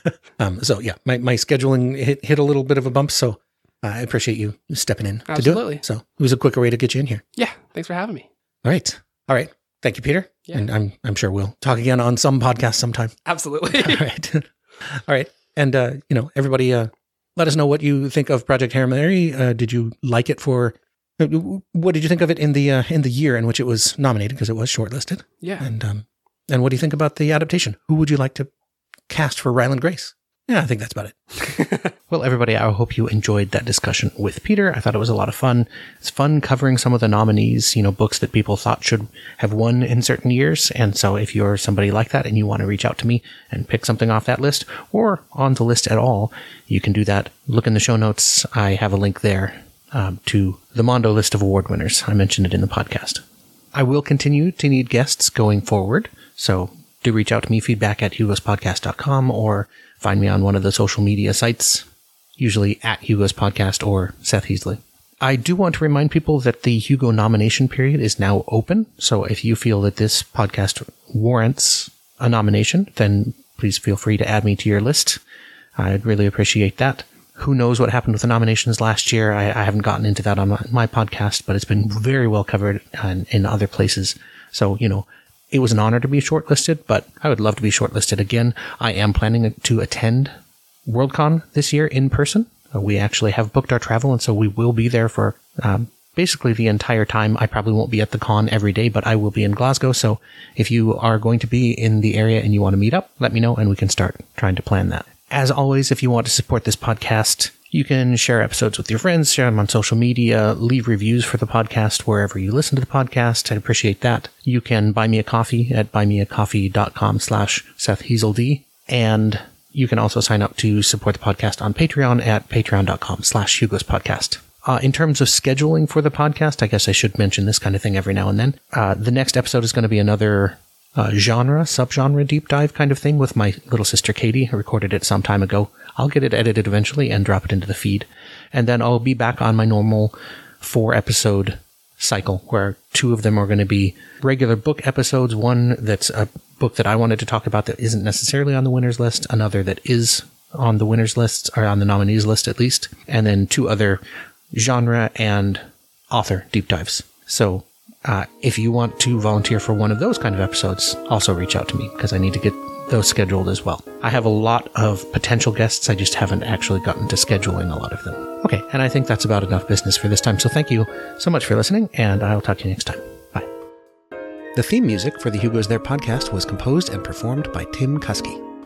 So yeah, my scheduling hit a little bit of a bump. So I appreciate you stepping in to do it. So it was a quicker way to get you in here. Yeah. Thanks for having me. All right. Thank you, Peter. Yeah. And I'm sure we'll talk again on some podcast sometime. Absolutely. All right. And, everybody, let us know what you think of Project Hail Mary. Did you like it what did you think of it in the year in which it was nominated? Because it was shortlisted. Yeah. And what do you think about the adaptation? Who would you like to cast for Ryland Grace? Yeah, I think that's about it. Well, everybody, I hope you enjoyed that discussion with Peter. I thought it was a lot of fun. It's fun covering some of the nominees, books that people thought should have won in certain years. And so if you're somebody like that and you want to reach out to me and pick something off that list or on the list at all, you can do that. Look in the show notes. I have a link there to the Mondo list of award winners. I mentioned it in the podcast. I will continue to need guests going forward. So do reach out to me, feedback@hugospodcast.com, or find me on one of the social media sites, usually at Hugo's Podcast or Seth Heasley. I do want to remind people that the Hugo nomination period is now open. So if you feel that this podcast warrants a nomination, then please feel free to add me to your list. I'd really appreciate that. Who knows what happened with the nominations last year? I haven't gotten into that on my podcast, but it's been very well covered in other places. So, it was an honor to be shortlisted, but I would love to be shortlisted again. I am planning to attend Worldcon this year in person. We actually have booked our travel, and so we will be there for basically the entire time. I probably won't be at the con every day, but I will be in Glasgow. So if you are going to be in the area and you want to meet up, let me know, and we can start trying to plan that. As always, if you want to support this podcast, you can share episodes with your friends, share them on social media, leave reviews for the podcast wherever you listen to the podcast. I'd appreciate that. You can buy me a coffee at buymeacoffee.com/Seth Heaseld. And you can also sign up to support the podcast on Patreon at patreon.com/Hugo's Podcast. In terms of scheduling for the podcast, I guess I should mention this kind of thing every now and then. The next episode is going to be another subgenre deep dive kind of thing with my little sister Katie. I recorded it some time ago. I'll get it edited eventually and drop it into the feed. And then I'll be back on my normal 4-episode cycle where 2 of them are going to be regular book episodes. One that's a book that I wanted to talk about that isn't necessarily on the winners list. Another that is on the winners list, or on the nominees list at least. And then 2 other genre and author deep dives. So if you want to volunteer for one of those kind of episodes, also reach out to me because I need to get those scheduled as well. I have a lot of potential guests. I just haven't actually gotten to scheduling a lot of them. Okay, and I think that's about enough business for this time. So thank you so much for listening, and I'll talk to you next time. Bye. The theme music for the Hugo's There podcast was composed and performed by Tim Kuski.